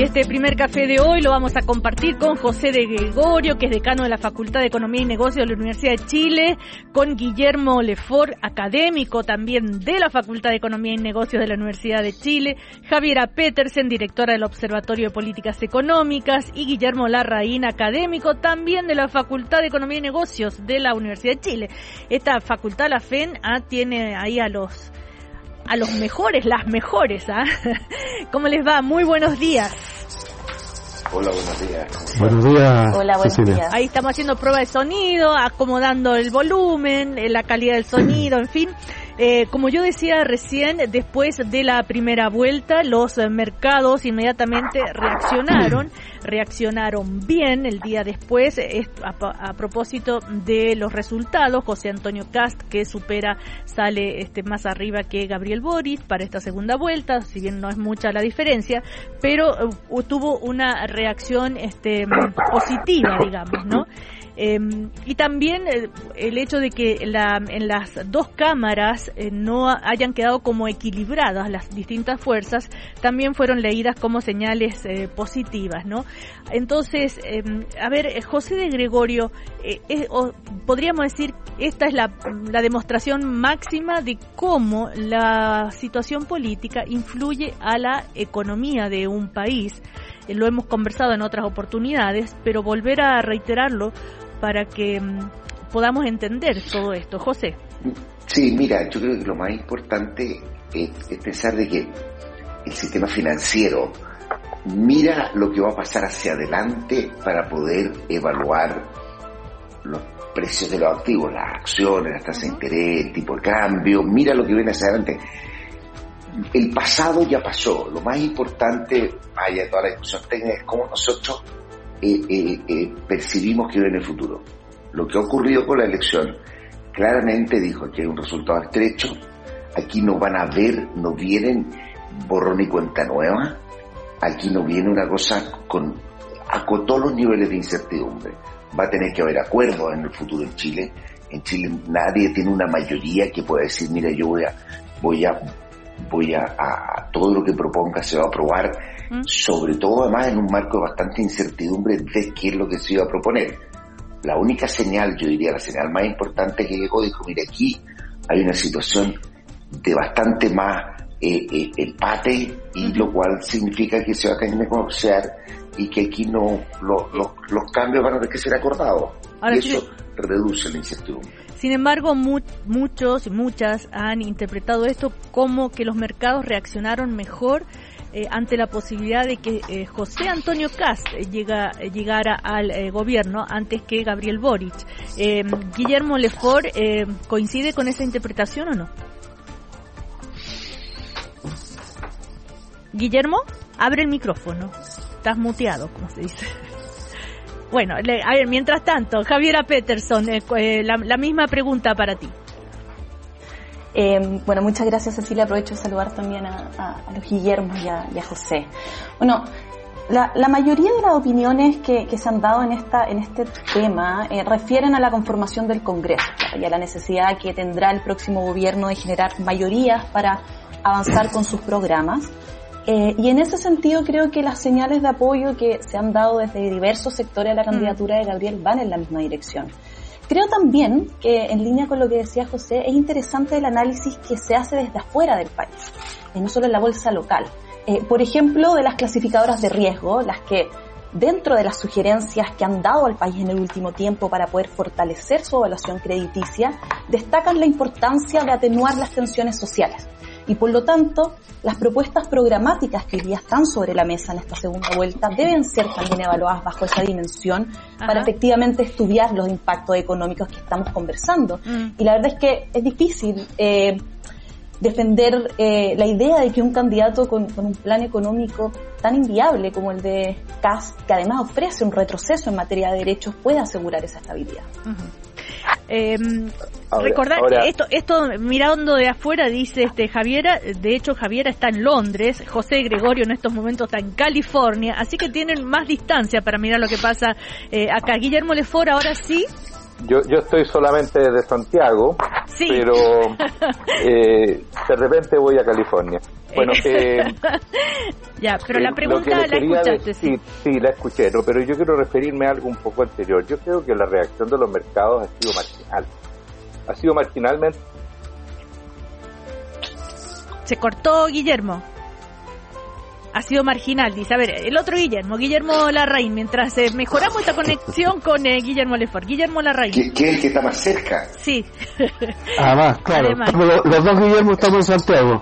este primer café de hoy lo vamos a compartir con José de Gregorio, que es decano de la Facultad de Economía y Negocios de la Universidad de Chile, con Guillermo Lefort, académico también de la Facultad de Economía y Negocios de la Universidad de Chile, Javiera Petersen, directora del Observatorio de Políticas Económicas, y Guillermo Larraín, académico también de la Facultad de Economía y Negocios de la Universidad de Chile. Esta facultad, la FEN, tiene ahí a los mejores, las mejores, ¿Cómo les va? Muy buenos días. Hola, buenos días. Buenos días. Hola, buenos días. Ahí estamos haciendo prueba de sonido, acomodando el volumen, la calidad del sonido, en fin. Como yo decía recién, después de la primera vuelta, los mercados inmediatamente reaccionaron bien el día después, a propósito de los resultados. José Antonio Kast, que sale más arriba que Gabriel Boric para esta segunda vuelta, si bien no es mucha la diferencia, pero tuvo una reacción positiva, digamos, ¿no? Y también el hecho de que en las dos cámaras no hayan quedado como equilibradas las distintas fuerzas, también fueron leídas como señales positivas, ¿no? Entonces, José de Gregorio, podríamos decir, esta es la demostración máxima de cómo la situación política influye a la economía de un país. Lo hemos conversado en otras oportunidades, pero volver a reiterarlo para que podamos entender todo esto. José. Sí, mira, yo creo que lo más importante es pensar de que el sistema financiero mira lo que va a pasar hacia adelante para poder evaluar los precios de los activos, las acciones, las tasas de interés, el tipo de cambio, mira lo que viene hacia adelante. El pasado ya pasó, lo más importante, allá de toda la discusión técnica, es cómo nosotros percibimos que viene el futuro. Lo que ha ocurrido con la elección claramente dijo que hay un resultado estrecho. Aquí no vienen borrón y cuenta nueva. Aquí no viene una cosa acotó los niveles de incertidumbre. Va a tener que haber acuerdos en el futuro en Chile. En Chile nadie tiene una mayoría que pueda decir, mira, yo voy a todo lo que proponga se va a aprobar, sobre todo además en un marco de bastante incertidumbre de qué es lo que se iba a proponer. La única señal, yo diría la señal más importante que llegó, dijo, mira, aquí hay una situación de bastante más empate, y lo cual significa que se va a tener que negociar y que aquí no los cambios van a tener que ser acordados. Ahora, y eso reduce la incertidumbre. Sin embargo, muchos y muchas han interpretado esto como que los mercados reaccionaron mejor ante la posibilidad de que José Antonio Kast llegara al gobierno antes que Gabriel Boric. Guillermo Lefort, ¿coincide con esa interpretación o no? Guillermo, abre el micrófono. Estás muteado, como se dice. Bueno, a ver, mientras tanto, Javiera Petersen, la misma pregunta para ti. Bueno, muchas gracias, Cecilia. Aprovecho de saludar también a los Guillermos y a José. Bueno, la mayoría de las opiniones que se han dado en este tema refieren a la conformación del Congreso, y a la necesidad que tendrá el próximo gobierno de generar mayorías para avanzar con sus programas. Y en ese sentido creo que las señales de apoyo que se han dado desde diversos sectores a la candidatura de Gabriel van en la misma dirección. Creo también que, en línea con lo que decía José, es interesante el análisis que se hace desde afuera del país, no solo en la bolsa local. Por ejemplo, de las clasificadoras de riesgo, las que, dentro de las sugerencias que han dado al país en el último tiempo para poder fortalecer su evaluación crediticia, destacan la importancia de atenuar las tensiones sociales. Y por lo tanto, las propuestas programáticas que hoy día están sobre la mesa en esta segunda vuelta deben ser también evaluadas bajo esa dimensión. Ajá. Para efectivamente estudiar los impactos económicos que estamos conversando. Y la verdad es que es difícil defender la idea de que un candidato con un plan económico tan inviable como el de Kast, que además ofrece un retroceso en materia de derechos, pueda asegurar esa estabilidad. Recordar que esto mirando de afuera, dice Javiera. De hecho, Javiera está en Londres, José Gregorio en estos momentos está en California, así que tienen más distancia para mirar lo que pasa acá. Guillermo Lefort, ahora sí. yo estoy solamente desde Santiago, sí. Pero de repente voy a California. Bueno, ya, pero la pregunta la escuchaste. Sí, la escuché, ¿no? Pero yo quiero referirme a algo un poco anterior. Yo creo que la reacción de los mercados ha sido marginal. Ha sido marginalmente. Se cortó Guillermo. Ha sido marginal, dice. A ver, el otro Guillermo Larraín, mientras mejoramos esta conexión con Guillermo Lefort. Guillermo Larraín. ¿Quién es el que está más cerca? Sí. Además, claro. Además. Los dos Guillermo estamos en Santiago.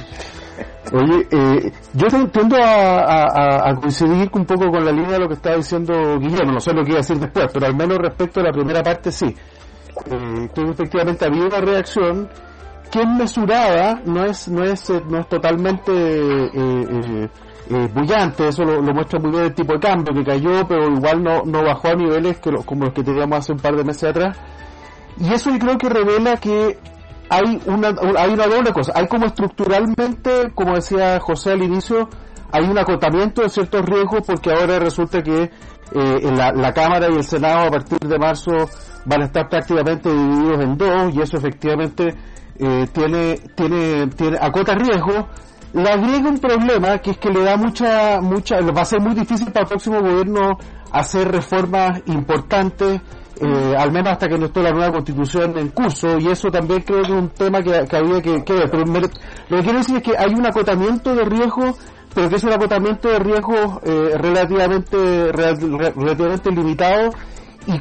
Oye, yo tiendo a coincidir un poco con la línea de lo que estaba diciendo Guillermo. No sé lo que iba a decir después, pero al menos respecto a la primera parte, sí. Creo que efectivamente había una reacción que es mesurada, no es totalmente bullante. Eso lo muestra muy bien el tipo de cambio que cayó, pero igual no bajó a niveles como los que teníamos hace un par de meses atrás. Y eso yo creo que revela que hay una doble cosa. Hay como estructuralmente, como decía José al inicio, hay un acotamiento de ciertos riesgos, porque ahora resulta que la Cámara y el Senado a partir de marzo van a estar prácticamente divididos en dos, y eso efectivamente acota riesgo. Le agrega un problema, que es que le da mucha va a ser muy difícil para el próximo gobierno hacer reformas importantes, al menos hasta que no esté la nueva constitución en curso, y eso también creo que es un tema que había que ver. Pero lo que quiero decir es que hay un acotamiento de riesgo, pero que es un acotamiento de riesgo relativamente limitado, y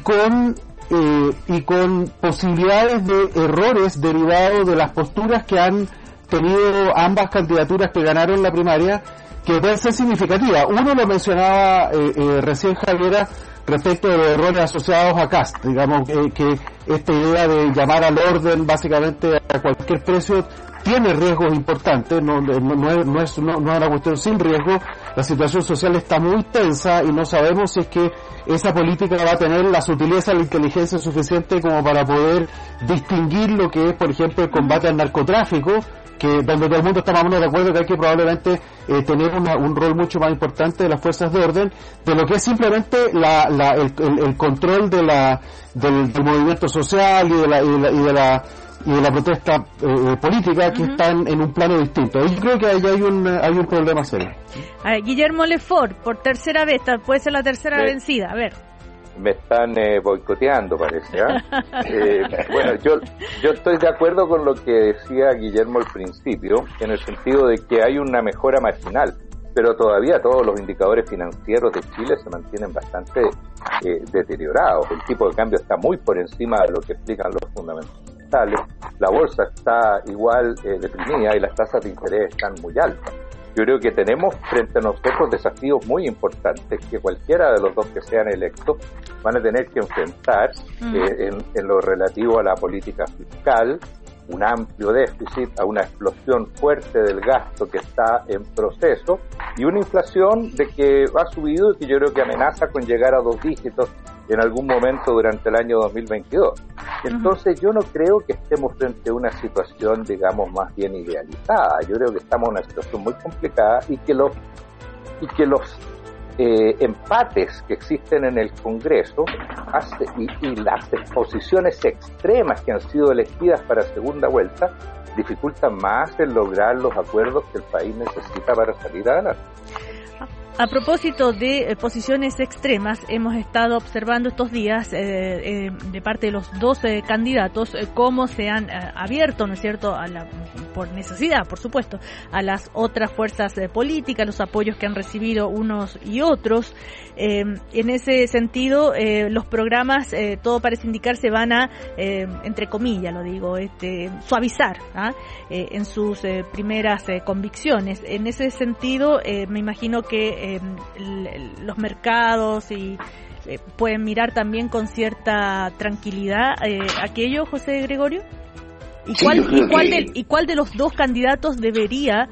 con posibilidades de errores derivados de las posturas que han tenido ambas candidaturas que ganaron la primaria, que pueden ser significativas. Uno lo mencionaba recién Javiera, respecto de los errores asociados a Kast, digamos que esta idea de llamar al orden básicamente a cualquier precio tiene riesgos importantes. No es una cuestión sin riesgo. La situación social está muy tensa y no sabemos si es que esa política va a tener la sutileza, la inteligencia suficiente como para poder distinguir lo que es, por ejemplo, el combate al narcotráfico, que donde todo el mundo está más o menos de acuerdo que hay que probablemente tener un rol mucho más importante de las fuerzas de orden, de lo que es simplemente el control del movimiento social y de la protesta política, que están en un plano distinto. Yo creo que ahí hay un problema serio. A ver, Guillermo Lefort, por tercera vez, puede ser la tercera vencida. A ver. Me están boicoteando, parece. Bueno, yo estoy de acuerdo con lo que decía Guillermo al principio, en el sentido de que hay una mejora marginal, pero todavía todos los indicadores financieros de Chile se mantienen bastante deteriorados. El tipo de cambio está muy por encima de lo que explican los fundamentales, la bolsa está igual deprimida y las tasas de interés están muy altas. Yo creo que tenemos frente a nosotros desafíos muy importantes que cualquiera de los dos que sean electos van a tener que enfrentar en lo relativo a la política fiscal, un amplio déficit, a una explosión fuerte del gasto que está en proceso y una inflación de que ha subido y que yo creo que amenaza con llegar a 2 dígitos en algún momento durante el año 2022. Entonces yo no creo que estemos frente a una situación, digamos, más bien idealizada. Yo creo que estamos en una situación muy complicada y que los empates que existen en el Congreso y las exposiciones extremas que han sido elegidas para segunda vuelta dificultan más el lograr los acuerdos que el país necesita para salir adelante. A propósito de posiciones extremas, hemos estado observando estos días de parte de los dos candidatos cómo se han abierto, ¿no es cierto?, por necesidad, por supuesto, a las otras fuerzas políticas, los apoyos que han recibido unos y otros. En ese sentido, los programas, todo parece indicar, se van a, entre comillas lo digo, suavizar en sus primeras convicciones. En ese sentido, me imagino que los mercados y pueden mirar también con cierta tranquilidad aquello, José Gregorio. ¿Y cuál de los dos candidatos debería,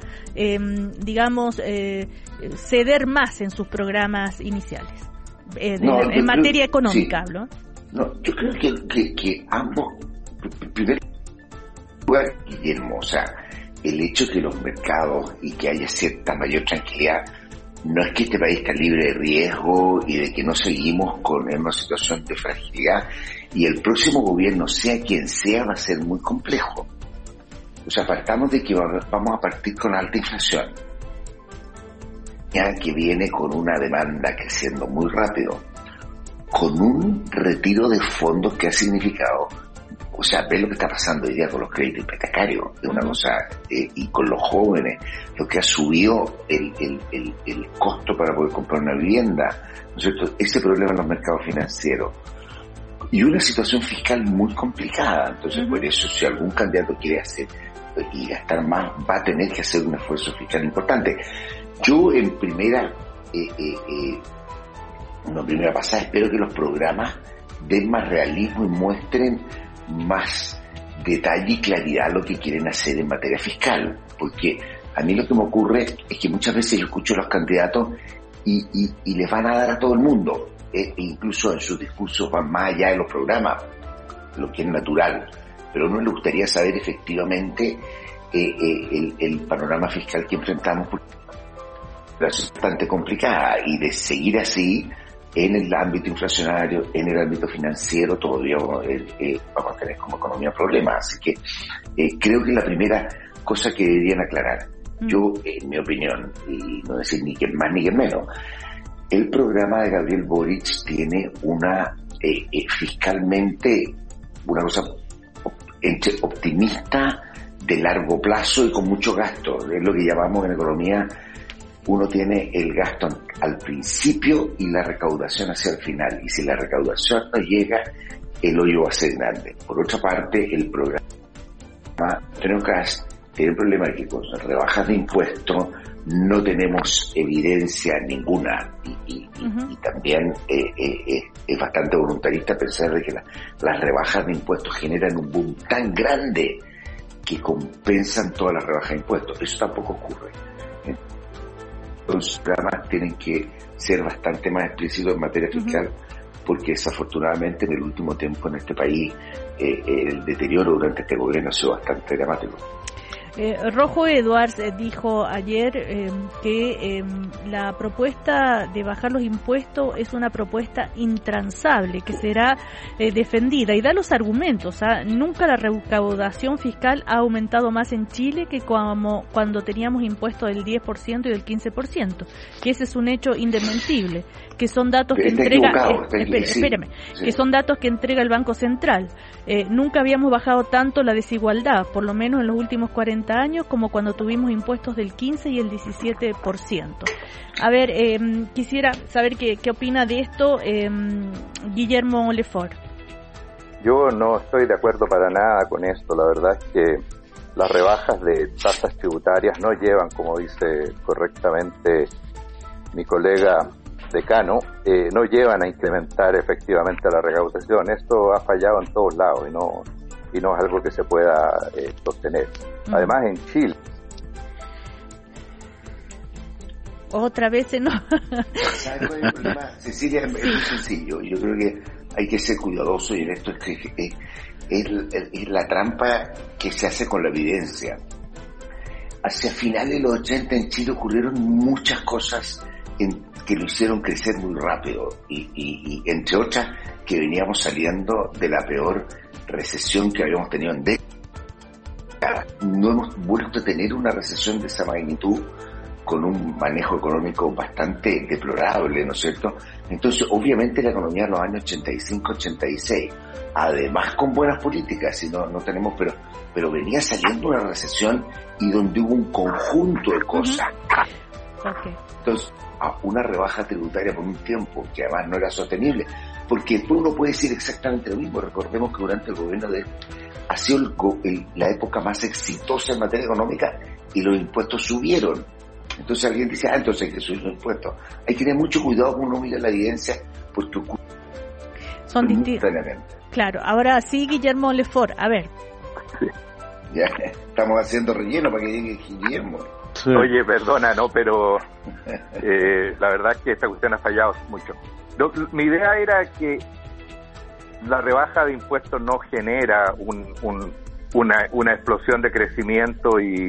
ceder más en sus programas iniciales? En materia económica, hablo. No, yo creo que ambos, en primer lugar, Guillermo, o sea, el hecho de que los mercados y que haya cierta mayor tranquilidad no es que este país está libre de riesgo y de que no seguimos en una situación de fragilidad, y el próximo gobierno, sea quien sea, va a ser muy complejo. O sea, partamos de que vamos a partir con alta inflación, ya que viene con una demanda creciendo muy rápido, con un retiro de fondos que ha significado, o sea, ve lo que está pasando hoy día con los créditos hipotecarios, de una cosa, y con los jóvenes, lo que ha subido el costo para poder comprar una vivienda, ¿no es cierto? Ese problema en los mercados financieros. Y una situación fiscal muy complicada. Entonces, por eso, si algún candidato quiere hacer y gastar más, va a tener que hacer un esfuerzo fiscal importante. Yo, en primera pasada, espero que los programas den más realismo y muestren más detalle y claridad a lo que quieren hacer en materia fiscal, porque a mí lo que me ocurre es que muchas veces yo escucho a los candidatos y les van a dar a todo el mundo, incluso en sus discursos van más allá de los programas, lo que es natural, pero a uno le gustaría saber efectivamente el panorama fiscal que enfrentamos, porque es bastante complicada, y de seguir así en el ámbito inflacionario, en el ámbito financiero, todavía vamos a tener como economía problemas. Así que creo que la primera cosa que deberían aclarar, yo, en mi opinión, y no decir ni que más ni que menos, el programa de Gabriel Boric tiene una fiscalmente una cosa optimista, de largo plazo y con mucho gasto. Es lo que llamamos en economía, uno tiene el gasto al principio y la recaudación hacia el final, y si la recaudación no llega, el hoyo va a ser grande. Por otra parte, el programa Antonio Kast tiene un problema de que con las rebajas de impuestos no tenemos evidencia ninguna, y también es bastante voluntarista pensar de que las rebajas de impuestos generan un boom tan grande que compensan todas las rebajas de impuestos. Eso tampoco ocurre. Los programas tienen que ser bastante más explícitos en materia fiscal, porque desafortunadamente en el último tiempo en este país el deterioro durante este gobierno ha sido bastante dramático. Rojo Edwards dijo ayer que la propuesta de bajar los impuestos es una propuesta intransable que será defendida, y da los argumentos. Nunca la recaudación fiscal ha aumentado más en Chile que cuando teníamos impuestos del 10% y del 15%, que ese es un hecho indesmentible, que son datos que entrega que son datos que entrega el Banco Central. Nunca habíamos bajado tanto la desigualdad, por lo menos en los últimos 40 años, como cuando tuvimos impuestos del 15 y el 17%. A ver, quisiera saber qué opina de esto Guillermo Lefort. Yo no estoy de acuerdo para nada con esto. La verdad es que las rebajas de tasas tributarias no llevan, como dice correctamente mi colega decano, no llevan a incrementar efectivamente la recaudación. Esto ha fallado en todos lados y no es algo que se pueda sostener. Además, en Chile. Otra vez no. ¿Sabes cuál es el problema? Cecilia, es muy sencillo. Yo creo que hay que ser cuidadoso, y en esto es la trampa que se hace con la evidencia. Hacia finales de los 80 en Chile ocurrieron muchas cosas que lo hicieron crecer muy rápido, y entre otras que veníamos saliendo de la peor recesión que habíamos tenido en décadas. No hemos vuelto a tener una recesión de esa magnitud con un manejo económico bastante deplorable, ¿no es cierto? Entonces, obviamente la economía en los años 85-86, además con buenas políticas, si no tenemos, pero venía saliendo una recesión y donde hubo un conjunto de cosas. Okay. Entonces, una rebaja tributaria por un tiempo que además no era sostenible, porque después uno puede decir exactamente lo mismo. Recordemos que durante el gobierno de él ha sido la época más exitosa en materia económica y los impuestos subieron. Entonces alguien dice, entonces hay que subir los impuestos. Hay que tener mucho cuidado cuando uno mira la evidencia, porque ocurre son distintos. Claro, ahora sí, Guillermo Lefort, a ver. Sí. Ya estamos haciendo relleno para que llegue Guillermo. Sí. Oye, perdona, pero la verdad es que esta cuestión ha fallado mucho. Mi idea era que la rebaja de impuestos no genera una explosión de crecimiento y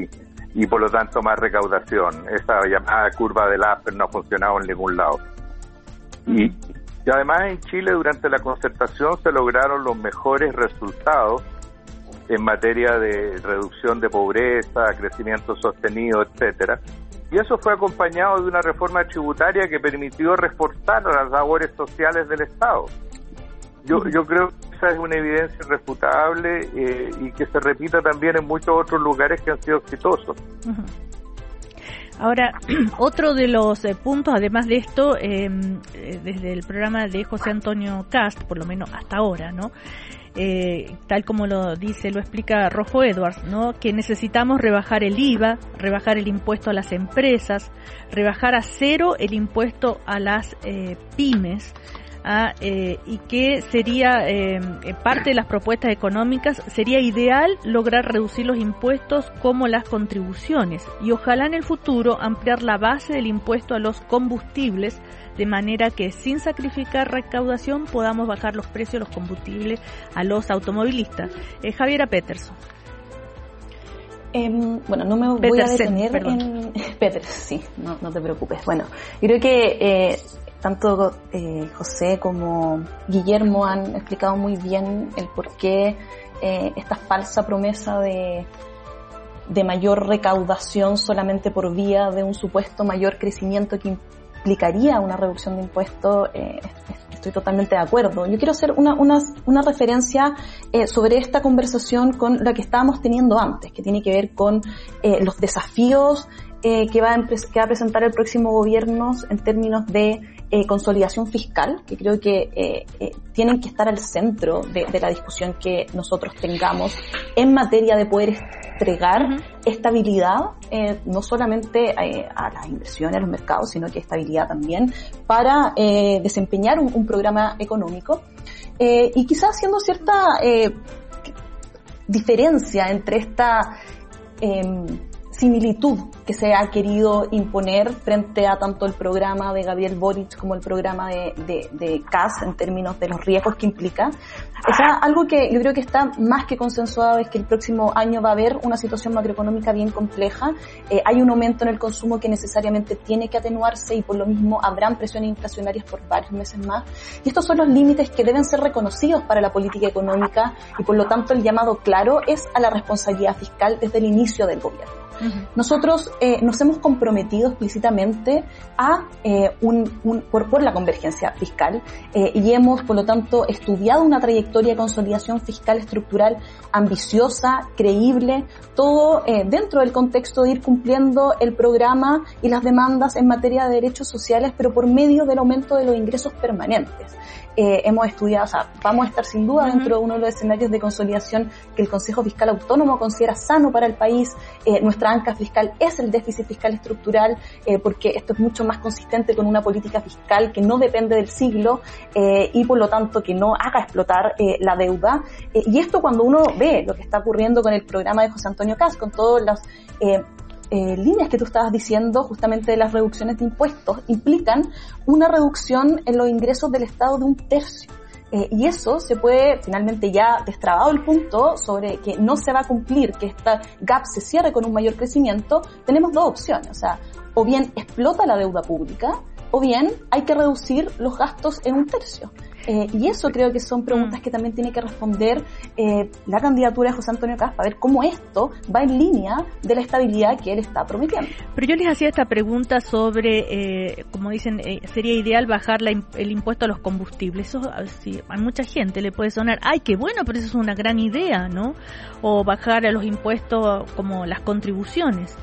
y por lo tanto más recaudación. Esa llamada curva de Laffer no ha funcionado en ningún lado. Y además en Chile durante la concertación se lograron los mejores resultados en materia de reducción de pobreza, crecimiento sostenido, etcétera. Y eso fue acompañado de una reforma tributaria que permitió reforzar las labores sociales del Estado. Yo creo que esa es una evidencia irrefutable y que se repita también en muchos otros lugares que han sido exitosos. Ahora, otro de los puntos, además de esto, desde el programa de José Antonio Kast, por lo menos hasta ahora, ¿no? Tal como lo explica Rojo Edwards, ¿no? Que necesitamos rebajar el IVA, rebajar el impuesto a las empresas, rebajar a cero el impuesto a las pymes, y que sería parte de las propuestas económicas, sería ideal lograr reducir los impuestos como las contribuciones y ojalá en el futuro ampliar la base del impuesto a los combustibles de manera que sin sacrificar recaudación podamos bajar los precios de los combustibles a los automovilistas. Javiera Peterson. Bueno, no me voy a detener en Peterson, sí, no te preocupes. Bueno, yo creo que tanto José como Guillermo han explicado muy bien el por qué esta falsa promesa de mayor recaudación solamente por vía de un supuesto mayor crecimiento que implicaría una reducción de impuestos. Estoy totalmente de acuerdo. Yo quiero hacer una referencia sobre esta conversación con la que estábamos teniendo antes, que tiene que ver con los desafíos que va a presentar el próximo gobierno en términos de consolidación fiscal, que creo que tienen que estar al centro de la discusión que nosotros tengamos en materia de poder entregar estabilidad, no solamente a las inversiones, a los mercados, sino que estabilidad también para desempeñar un programa económico, y quizás haciendo cierta diferencia entre esta similitud que se ha querido imponer frente a tanto el programa de Gabriel Boric como el programa de Kast en términos de los riesgos que implica. O sea, algo que yo creo que está más que consensuado es que el próximo año va a haber una situación macroeconómica bien compleja. Hay un aumento en el consumo que necesariamente tiene que atenuarse y por lo mismo habrán presiones inflacionarias por varios meses más. Y estos son los límites que deben ser reconocidos para la política económica y por lo tanto el llamado claro es a la responsabilidad fiscal desde el inicio del gobierno. Nosotros nos hemos comprometido explícitamente a por la convergencia fiscal y hemos, por lo tanto, estudiado una trayectoria de consolidación fiscal estructural ambiciosa, creíble, todo dentro del contexto de ir cumpliendo el programa y las demandas en materia de derechos sociales, pero por medio del aumento de los ingresos permanentes. Hemos estudiado, o sea, vamos a estar sin duda dentro de uno de los escenarios de consolidación que el Consejo Fiscal Autónomo considera sano para el país. Nuestra ancla fiscal es el déficit fiscal estructural, porque esto es mucho más consistente con una política fiscal que no depende del siglo y por lo tanto que no haga explotar la deuda. Y esto cuando uno ve lo que está ocurriendo con el programa de José Antonio Kast, con todas las líneas que tú estabas diciendo justamente de las reducciones de impuestos, implican una reducción en los ingresos del Estado de 1/3. Y eso se puede, finalmente ya destrabado el punto sobre que no se va a cumplir, que esta gap se cierre con un mayor crecimiento, tenemos dos opciones. O sea, o bien explota la deuda pública, o bien hay que reducir los gastos en 1/3. Y eso creo que son preguntas que también tiene que responder la candidatura de José Antonio Kast para ver cómo esto va en línea de la estabilidad que él está prometiendo. Pero yo les hacía esta pregunta sobre, como dicen, sería ideal bajar el impuesto a los combustibles. Eso sí, a mucha gente le puede sonar, ¡ay, qué bueno! Pero eso es una gran idea, ¿no? O bajar a los impuestos como las contribuciones.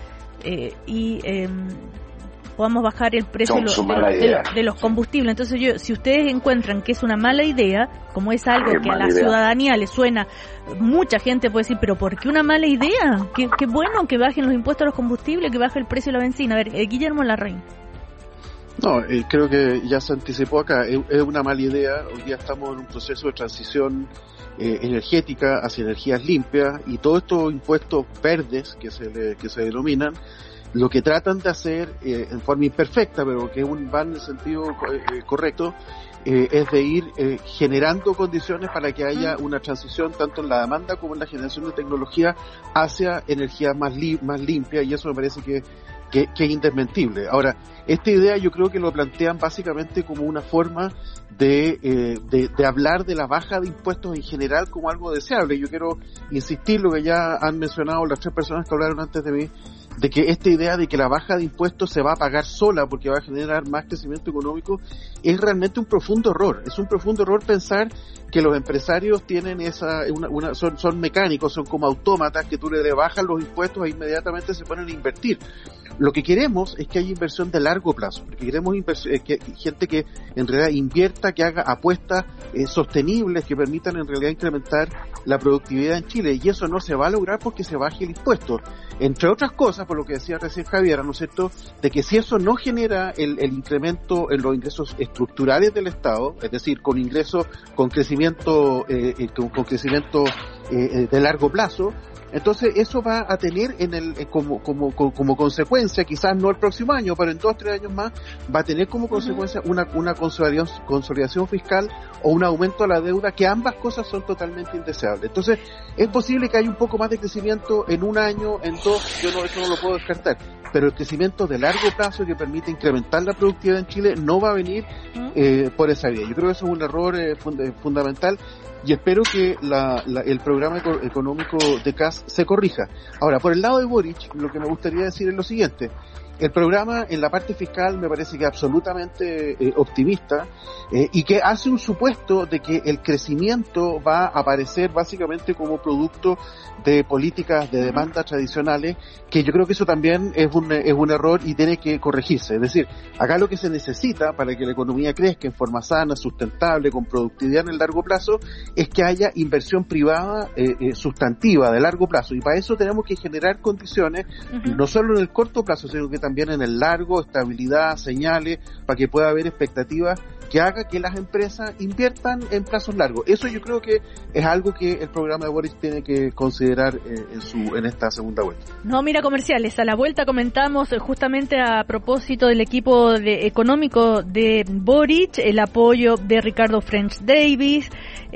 Podamos bajar el precio de los combustibles. Entonces, si ustedes encuentran que es una mala idea, como es algo que a la ciudadanía le suena, mucha gente puede decir, pero ¿por qué una mala idea? Qué bueno que bajen los impuestos a los combustibles, que baje el precio de la benzina. A ver, Guillermo Larraín. No, creo que ya se anticipó acá, es una mala idea. Hoy día estamos en un proceso de transición energética hacia energías limpias, y todos estos impuestos verdes que se denominan, lo que tratan de hacer en forma imperfecta, pero que va en el sentido correcto, es de ir generando condiciones para que haya una transición tanto en la demanda como en la generación de tecnología hacia energías más limpias, y eso me parece que es indesmentible. Ahora, esta idea yo creo que lo plantean básicamente como una forma de hablar de la baja de impuestos en general como algo deseable. Yo quiero insistir lo que ya han mencionado las tres personas que hablaron antes de mí, de que esta idea de que la baja de impuestos se va a pagar sola porque va a generar más crecimiento económico es realmente un profundo error. Es un profundo error pensar que los empresarios tienen son mecánicos, son como autómatas que tú le bajas los impuestos e inmediatamente se ponen a invertir. Lo que queremos es que haya inversión de largo plazo, porque queremos gente que en realidad invierta, que haga apuestas sostenibles que permitan en realidad incrementar la productividad en Chile, y eso no se va a lograr porque se baje el impuesto, entre otras cosas, por lo que decía recién Javier, ¿no es cierto?, de que si eso no genera el incremento en los ingresos estructurales del Estado, es decir, con crecimiento de largo plazo, entonces eso va a tener como consecuencia, quizás no el próximo año, pero en 2-3 años más, va a tener como consecuencia una consolidación fiscal o un aumento a la deuda, que ambas cosas son totalmente indeseables. Entonces es posible que haya un poco más de crecimiento en un año, en 2, eso no lo puedo descartar, pero el crecimiento de largo plazo que permite incrementar la productividad en Chile no va a venir por esa vía. Yo creo que eso es un error fundamental, y espero que el programa económico de Kast se corrija. Ahora, por el lado de Boric, lo que me gustaría decir es lo siguiente. El programa en la parte fiscal me parece que es absolutamente optimista, y que hace un supuesto de que el crecimiento va a aparecer básicamente como producto de políticas de demanda tradicionales, que yo creo que eso también es un error y tiene que corregirse. Es decir, acá lo que se necesita para que la economía crezca en forma sana, sustentable, con productividad en el largo plazo, es que haya inversión privada sustantiva de largo plazo, y para eso tenemos que generar condiciones, no solo en el corto plazo, sino que también en el largo, estabilidad, señales, para que pueda haber expectativas que haga que las empresas inviertan en plazos largos. Eso yo creo que es algo que el programa de Boric tiene que considerar en esta segunda vuelta. No, mira, comerciales, a la vuelta comentamos justamente a propósito del equipo económico de Boric, el apoyo de Ricardo French Davis,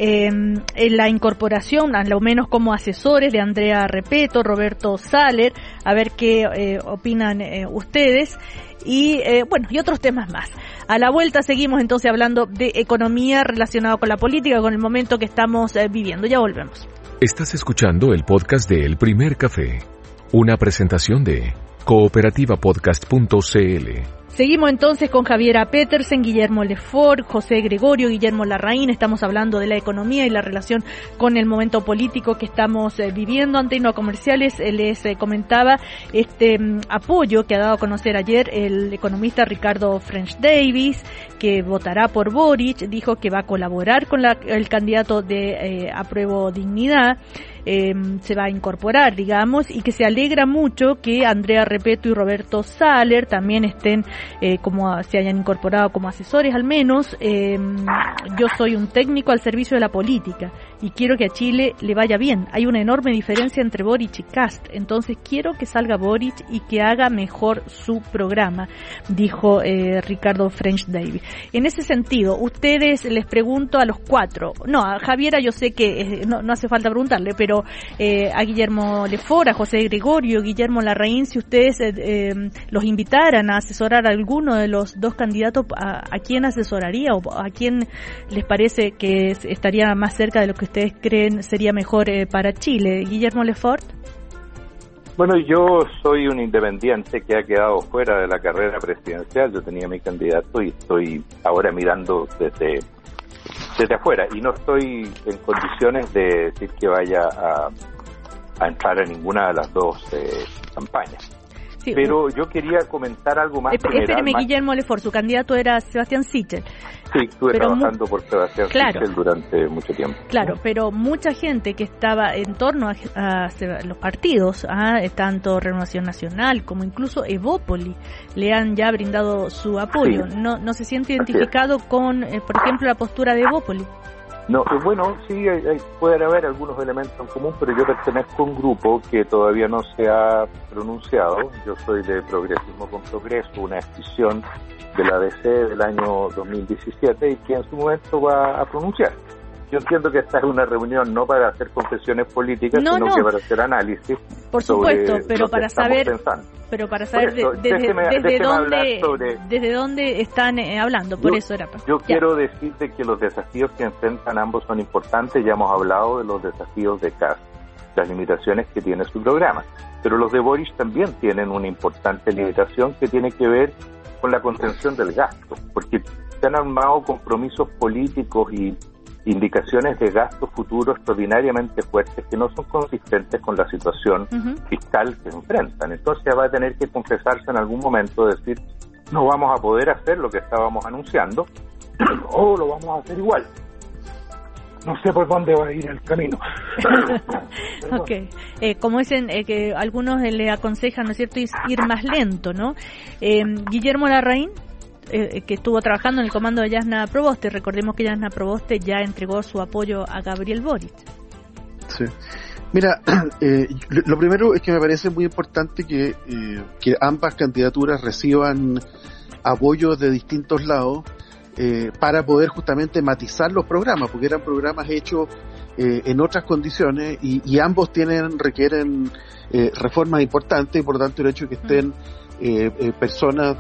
la incorporación, a lo menos como asesores, de Andrea Repetto, Roberto Saller, a ver qué opinan ustedes. Y y otros temas más. A la vuelta seguimos entonces hablando de economía relacionado con la política, con el momento que estamos viviendo. Ya volvemos. Estás escuchando el podcast de El Primer Café, una presentación de cooperativapodcast.cl. Seguimos entonces con Javiera Petersen, Guillermo Lefort, José Gregorio, Guillermo Larraín. Estamos hablando de la economía y la relación con el momento político que estamos viviendo. Ante no comerciales, les comentaba este apoyo que ha dado a conocer ayer el economista Ricardo French Davis, que votará por Boric. Dijo que va a colaborar con el candidato de Apruebo Dignidad. Se va a incorporar, digamos, y que se alegra mucho que Andrea Repetto y Roberto Saller también estén se hayan incorporado como asesores al menos. Yo soy un técnico al servicio de la política y quiero que a Chile le vaya bien. Hay una enorme diferencia entre Boric y Kast, entonces quiero que salga Boric y que haga mejor su programa, dijo Ricardo French Davis. En ese sentido, ustedes, les pregunto a los cuatro, a Javiera yo sé que no hace falta preguntarle, pero a Guillermo Lefort, a José Gregorio, Guillermo Larraín, si ustedes los invitaran a asesorar a alguno de los dos candidatos, ¿a quién asesoraría o a quién les parece que estaría más cerca de lo que ustedes creen sería mejor para Chile? Guillermo Lefort. Bueno, yo soy un independiente que ha quedado fuera de la carrera presidencial. Yo tenía mi candidato y estoy ahora mirando desde afuera, y no estoy en condiciones de decir que vaya a entrar en ninguna de las dos campañas. Sí, pero yo quería comentar algo más general. Espéreme, Guillermo Lefort, su candidato era Sebastián Sichel. Sí, estuve trabajando por Sebastián Sichel durante mucho tiempo. Claro, pero mucha gente que estaba en torno a los partidos, tanto Renovación Nacional como incluso Evópoli, le han ya brindado su apoyo. Sí. No se siente identificado con, por ejemplo, la postura de Evópoli. No, bueno, sí, pueden haber algunos elementos en común, pero yo pertenezco a un grupo que todavía no se ha pronunciado. Yo soy de Progresismo con Progreso, una escisión de la DC del año 2017 y que en su momento va a pronunciar. Yo entiendo que esta es una reunión no para hacer confesiones políticas, sino que para hacer análisis. Por supuesto, pero para saber, desde dónde están hablando. Por eso era. Yo quiero decirte que los desafíos que enfrentan ambos son importantes. Ya hemos hablado de los desafíos de Kast, las limitaciones que tiene su programa. Pero los de Boric también tienen una importante limitación que tiene que ver con la contención del gasto, porque se han armado compromisos políticos y indicaciones de gasto futuro extraordinariamente fuertes que no son consistentes con la situación fiscal que enfrentan. Entonces va a tener que confesarse en algún momento, decir, no vamos a poder hacer lo que estábamos anunciando, o lo vamos a hacer igual. No sé por dónde va a ir el camino. Okay. Como dicen, que algunos le aconsejan, ¿no es cierto?, ir más lento, ¿no? Guillermo Larraín, que estuvo trabajando en el comando de Jasna Proboste. Recordemos que Jasna Proboste ya entregó su apoyo a Gabriel Boric. Sí. Mira, lo primero es que me parece muy importante que ambas candidaturas reciban apoyos de distintos lados para poder justamente matizar los programas, porque eran programas hechos en otras condiciones y ambos requieren reformas importantes, y por lo tanto el hecho de que estén personas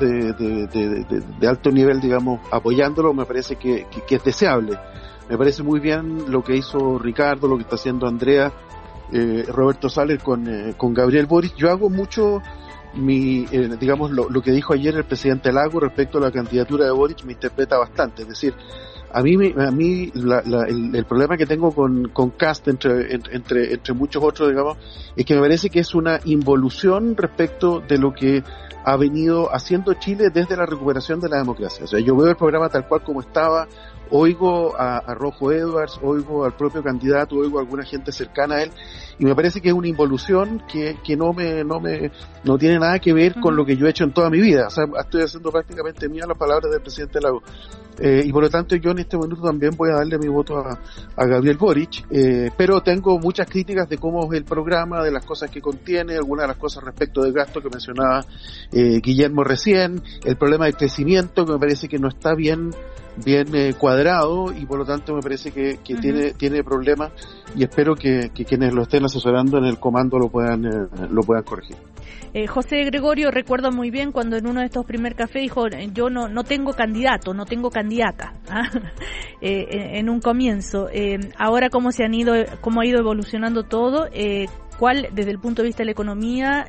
de alto nivel, digamos, apoyándolo, me parece que es deseable. Me parece muy bien lo que hizo Ricardo, lo que está haciendo Andrea, Roberto Saller con Gabriel Boric. Yo hago mucho digamos, lo que dijo ayer el presidente Lago respecto a la candidatura de Boric me interpreta bastante. Es decir, a mí el problema que tengo con Kast entre muchos otros, digamos, es que me parece que es una involución respecto de lo que ha venido haciendo Chile desde la recuperación de la democracia. O sea, yo veo el programa tal cual como estaba, oigo a Rojo Edwards, oigo al propio candidato, oigo a alguna gente cercana a él, y me parece que es una involución que no tiene nada que ver con lo que yo he hecho en toda mi vida. O sea, estoy haciendo prácticamente mías las palabras del presidente Lago. Y por lo tanto yo en este minuto también voy a darle mi voto a Gabriel Boric, pero tengo muchas críticas de cómo es el programa, de las cosas que contiene, algunas de las cosas respecto del gasto que mencionaba Guillermo recién, el problema del crecimiento que me parece que no está bien cuadrado, y por lo tanto me parece que tiene problemas, y espero que quienes lo estén asesorando en el comando lo puedan corregir. José Gregorio, recuerdo muy bien cuando en uno de estos primer café dijo, yo no tengo candidato, no tengo candidata, en un comienzo. Ahora cómo ha ido evolucionando todo, ¿cuál desde el punto de vista de la economía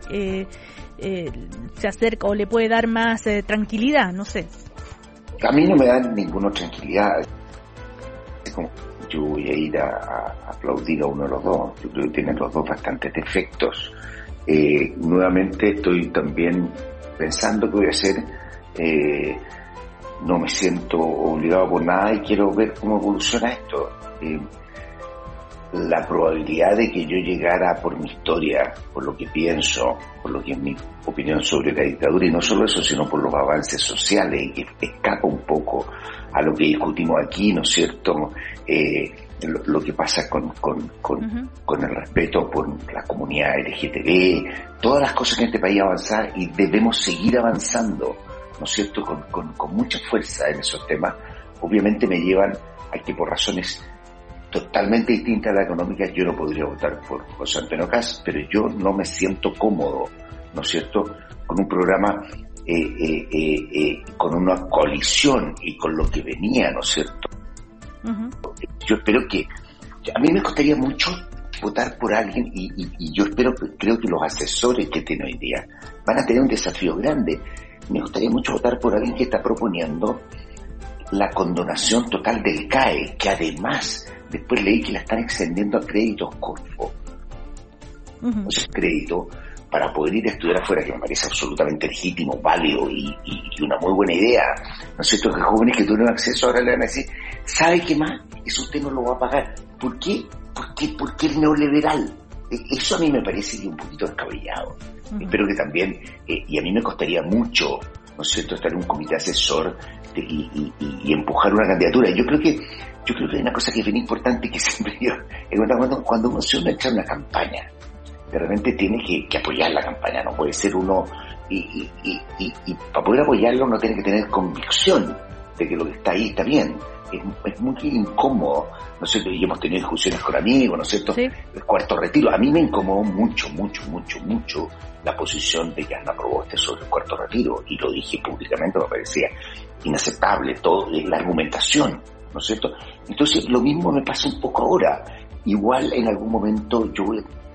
se acerca o le puede dar más tranquilidad? No sé. A mí no me dan ninguna tranquilidad. Es como yo voy a ir a aplaudir a uno de los dos. Yo creo que tienen los dos bastantes defectos. Nuevamente estoy también pensando qué voy a hacer. No me siento obligado por nada y quiero ver cómo evoluciona esto. La probabilidad de que yo llegara por mi historia, por lo que pienso, por lo que es mi opinión sobre la dictadura, y no solo eso, sino por los avances sociales, y que escapa un poco a lo que discutimos aquí, ¿no es cierto? Lo que pasa con el respeto por la comunidad LGTB, todas las cosas que en este país avanzar, y debemos seguir avanzando, ¿no es cierto?, con mucha fuerza en esos temas. Obviamente me llevan a que por razones totalmente distintas a la económica yo no podría votar por José Antonio Kast, pero yo no me siento cómodo, ¿no es cierto?, con un programa con una colisión y con lo que venía, ¿no es cierto? Yo espero que, a mí me costaría mucho votar por alguien, y yo creo que los asesores que tienen hoy día van a tener un desafío grande. Me gustaría mucho votar por alguien que está proponiendo la condonación total del CAE, que además después leí que la están extendiendo a créditos Corfo. O sea, crédito para poder ir a estudiar afuera, que me parece absolutamente legítimo, válido y una muy buena idea, ¿no es cierto? Que jóvenes que tuvieron acceso ahora le van a decir, ¿sabe qué más? Eso usted no lo va a pagar. ¿Por qué? Porque el neoliberal. Eso a mí me parece que un poquito descabellado. Espero que también, y a mí me costaría mucho, ¿no es cierto?, estar en un comité asesor y empujar una candidatura. Yo creo que hay una cosa que es bien importante, que siempre yo, cuando uno se echa en una campaña, de repente tiene que apoyar la campaña, no puede ser uno, y para poder apoyarlo uno tiene que tener convicción de que lo que está ahí está bien. Es muy incómodo, ¿no es cierto? Y hemos tenido discusiones con amigos, ¿no es cierto? Sí. El cuarto retiro. A mí me incomodó mucho la posición de Yana Proboste sobre el cuarto retiro, y lo dije públicamente, me parecía inaceptable todo, la argumentación, ¿no es cierto? Entonces, lo mismo me pasa un poco ahora. Igual en algún momento yo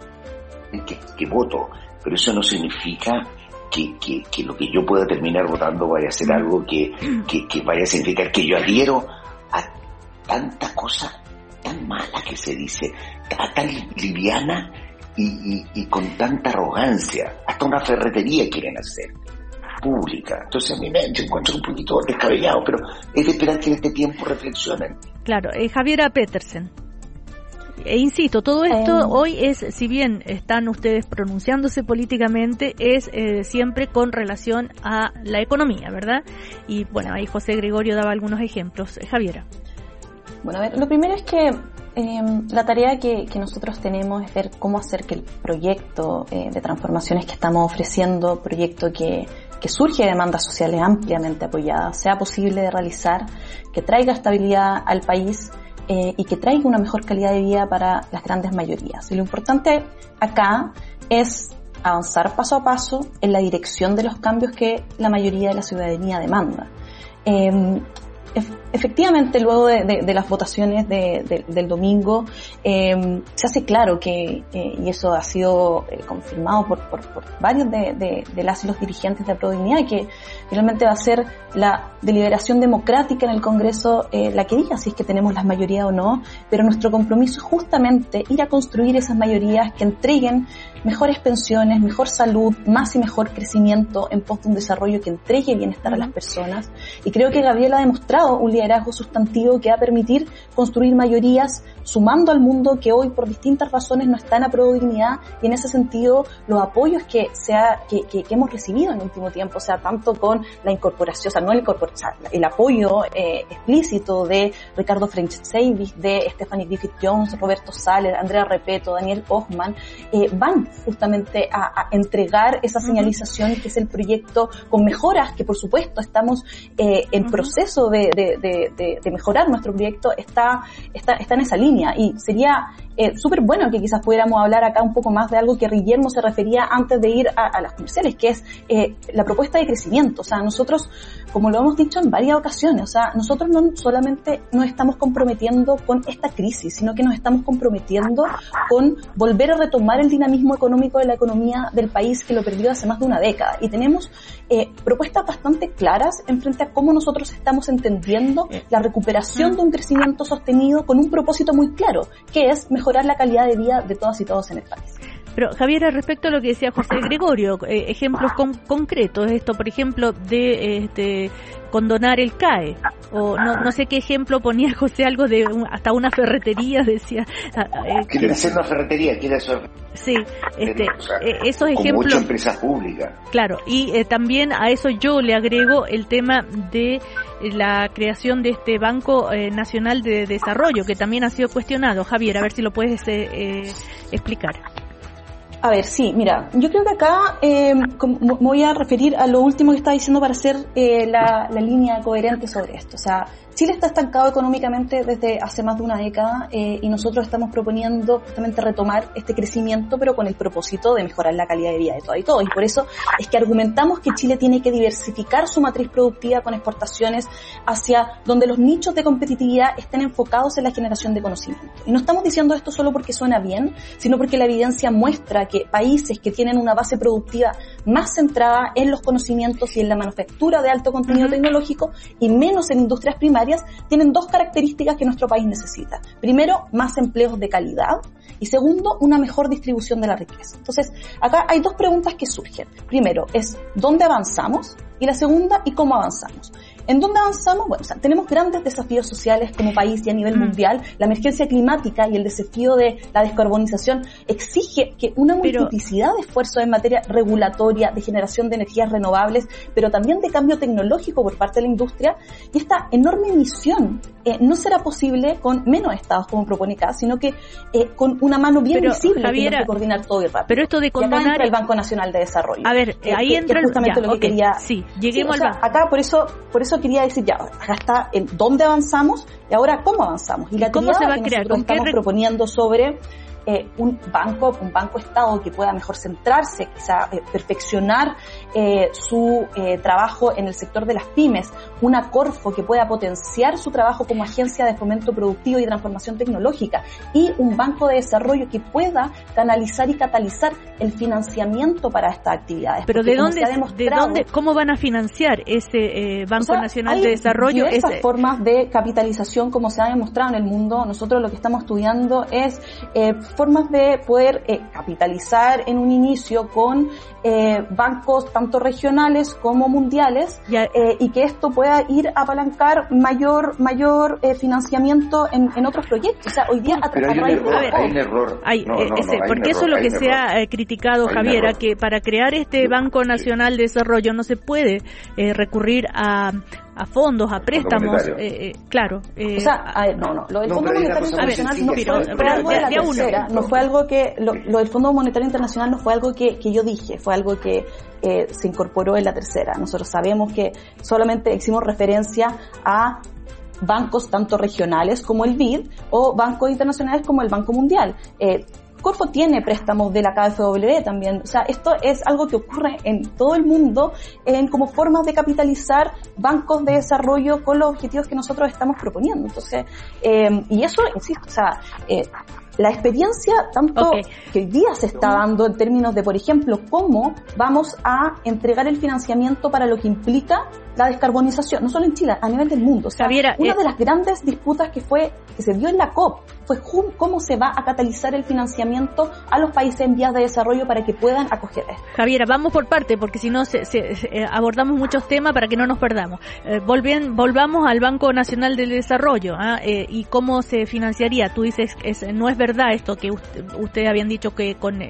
que voto, pero eso no significa que lo que yo pueda terminar votando vaya a ser algo que vaya a significar que yo adhiero a tanta cosa tan mala que se dice, tan liviana y con tanta arrogancia. Hasta una ferretería quieren hacer pública. Entonces a mí me encuentro un poquito descabellado, pero es de esperar que en este tiempo reflexionen. Claro, Javiera Petersen. Insisto, todo esto hoy es, si bien están ustedes pronunciándose políticamente, es siempre con relación a la economía, ¿verdad? Y bueno, ahí José Gregorio daba algunos ejemplos. Javiera. Bueno, a ver, lo primero es que la tarea que nosotros tenemos es ver cómo hacer que el proyecto de transformaciones que estamos ofreciendo, proyecto que surge de demandas sociales ampliamente apoyadas, sea posible de realizar, que traiga estabilidad al país, y que traiga una mejor calidad de vida para las grandes mayorías. Y lo importante acá es avanzar paso a paso en la dirección de los cambios que la mayoría de la ciudadanía demanda. Efectivamente, luego de las votaciones del domingo, se hace claro que, y eso ha sido confirmado por varios de las y los dirigentes de Prodignidad, que finalmente va a ser la deliberación democrática en el Congreso la que diga si es que tenemos las mayorías o no, pero nuestro compromiso es justamente ir a construir esas mayorías que entreguen mejores pensiones, mejor salud, más y mejor crecimiento en pos de un desarrollo que entregue bienestar a las personas. Y creo que Gabriel ha demostrado un liderazgo sustantivo que va a permitir construir mayorías sumando al mundo que hoy por distintas razones no está en la Prodignidad, y en ese sentido los apoyos que hemos recibido en el último tiempo, o sea, tanto con la incorporación, o sea, no el apoyo explícito de Ricardo French-Seivis, de Stephanie Griffith-Jones, Roberto Saller, Andrea Repeto, Daniel Hochman, van justamente a entregar esa señalización que es el proyecto con mejoras que por supuesto estamos en proceso de mejorar. Nuestro proyecto está en esa línea, y sería súper bueno que quizás pudiéramos hablar acá un poco más de algo que Guillermo se refería antes de ir a las comerciales, que es la propuesta de crecimiento. O sea, nosotros, como lo hemos dicho en varias ocasiones, o sea, nosotros no solamente nos estamos comprometiendo con esta crisis, sino que nos estamos comprometiendo con volver a retomar el dinamismo económico de la economía del país, que lo perdió hace más de una década. Y tenemos propuestas bastante claras en frente a cómo nosotros estamos entendiendo la recuperación de un crecimiento sostenido con un propósito muy claro, que es mejorar la calidad de vida de todas y todos en el país. Pero, Javiera, respecto a lo que decía José Gregorio, ejemplos concretos, esto, por ejemplo, de condonar el CAE, o no sé qué ejemplo ponía José, algo de hasta una ferretería, decía. Quieren hacer una ferretería, quieren hacer... Sí, esos como ejemplos... muchas empresas públicas. Claro, y también a eso yo le agrego el tema de la creación de este Banco Nacional de Desarrollo, que también ha sido cuestionado. Javier, a ver si lo puedes explicar. A ver, sí, mira, yo creo que acá me voy a referir a lo último que estaba diciendo para hacer la línea coherente sobre esto. O sea, Chile está estancado económicamente desde hace más de una década y nosotros estamos proponiendo justamente retomar este crecimiento, pero con el propósito de mejorar la calidad de vida de todas y todos. Y por eso es que argumentamos que Chile tiene que diversificar su matriz productiva con exportaciones hacia donde los nichos de competitividad estén enfocados en la generación de conocimiento. Y no estamos diciendo esto solo porque suena bien, sino porque la evidencia muestra que países que tienen una base productiva más centrada en los conocimientos y en la manufactura de alto contenido tecnológico y menos en industrias primarias áreas, tienen dos características que nuestro país necesita. Primero, más empleos de calidad, y segundo, una mejor distribución de la riqueza. Entonces, acá hay dos preguntas que surgen. Primero, es ¿dónde avanzamos? Y la segunda, ¿y cómo avanzamos? ¿En dónde avanzamos? Bueno, tenemos grandes desafíos sociales como país y a nivel mundial. La emergencia climática y el desafío de la descarbonización exige que una multiplicidad de esfuerzos en materia regulatoria, de generación de energías renovables, pero también de cambio tecnológico por parte de la industria. Y esta enorme misión no será posible con menos estados, como propone CAS, sino que con una mano bien visible, Javiera, que tiene que coordinar todo y rápido. Pero esto de condonar... Y acá entra el Banco Nacional de Desarrollo. A ver, ahí entra justamente lo que quería... Sí, lleguemos al banco. Acá por eso quería decir, ya, acá está en dónde avanzamos y ahora cómo avanzamos. Y la ¿cómo se va a que crear? nosotros estamos proponiendo sobre un banco Estado que pueda mejor centrarse, quizá perfeccionar su trabajo en el sector de las pymes, una Corfo que pueda potenciar su trabajo como agencia de fomento productivo y transformación tecnológica, y un banco de desarrollo que pueda canalizar y catalizar el financiamiento para estas actividades. Pero ¿de dónde, cómo van a financiar ese Banco Nacional de Desarrollo? Hay diversas formas de capitalización, como se ha demostrado en el mundo. Nosotros lo que estamos estudiando es formas de poder capitalizar en un inicio con bancos tanto regionales como mundiales, y que esto pueda ir a apalancar mayor financiamiento en otros proyectos. O sea, hoy día hay un error. Porque eso es lo que se ha criticado, Javiera, que para crear este Banco Nacional de Desarrollo no se puede recurrir a fondos, a préstamos, claro. Lo del Fondo Monetario Internacional no fue algo que lo del Fondo Monetario Internacional no fue algo que yo dije, fue algo que se incorporó en la tercera. Nosotros sabemos que solamente hicimos referencia a bancos tanto regionales como el BID o bancos internacionales como el Banco Mundial. Corfo tiene préstamos de la KfW también. O sea, esto es algo que ocurre en todo el mundo como formas de capitalizar bancos de desarrollo con los objetivos que nosotros estamos proponiendo. Entonces, y eso, insisto, o sea, la experiencia tanto que hoy día se está dando en términos de, por ejemplo, cómo vamos a entregar el financiamiento para lo que implica la descarbonización, no solo en Chile, a nivel del mundo. O sea, Javiera, una de las grandes disputas que se dio en la COP fue cómo se va a catalizar el financiamiento a los países en vías de desarrollo para que puedan acoger esto. Javiera, vamos por parte, porque si no abordamos muchos temas para que no nos perdamos. Volvamos al Banco Nacional del Desarrollo y cómo se financiaría. Tú dices que no es verdad esto que ustedes habían dicho que con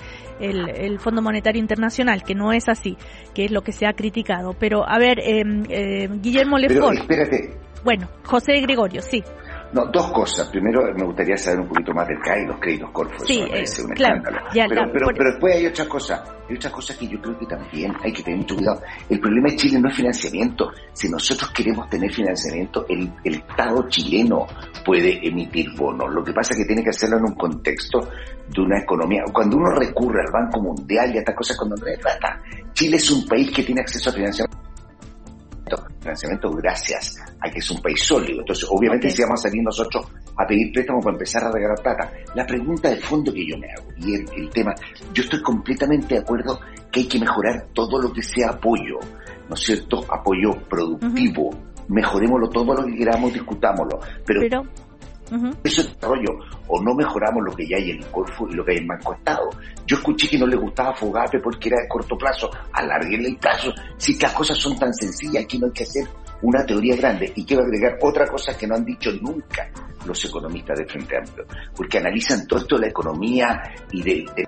el Fondo Monetario Internacional, que no es así, que es lo que se ha criticado. Pero, a ver, Guillermo Lefort. Pero espérate. Bueno, José Gregorio, sí. No, dos cosas. Primero, me gustaría saber un poquito más del CAI y los créditos Corfo. Sí, eso me parece un escándalo. Pero después hay otras cosas. Hay otras cosas que yo creo que también hay que tener mucho cuidado. El problema de Chile no es financiamiento. Si nosotros queremos tener financiamiento, el Estado chileno puede emitir bonos. Lo que pasa es que tiene que hacerlo en un contexto de una economía. Cuando uno recurre al Banco Mundial y a estas cosas, cuando no hay plata, Chile es un país que tiene acceso a financiamiento gracias a que es un país sólido. Entonces, obviamente, si vamos a salir nosotros a pedir préstamos para empezar a regalar plata, la pregunta de fondo que yo me hago, y el tema, yo estoy completamente de acuerdo que hay que mejorar todo lo que sea apoyo, ¿no es cierto? Apoyo productivo, mejorémoslo todo lo que queramos, discutámoslo, pero eso es desarrollo, o no mejoramos lo que ya hay en el Corfo y lo que hay en Banco Estado. Yo escuché que no le gustaba Fogape porque era de corto plazo, alarguenle el plazo. Si las cosas son tan sencillas, aquí no hay que hacer una teoría grande. Y quiero agregar otra cosa que no han dicho nunca los economistas de Frente Amplio, porque analizan todo esto de la economía y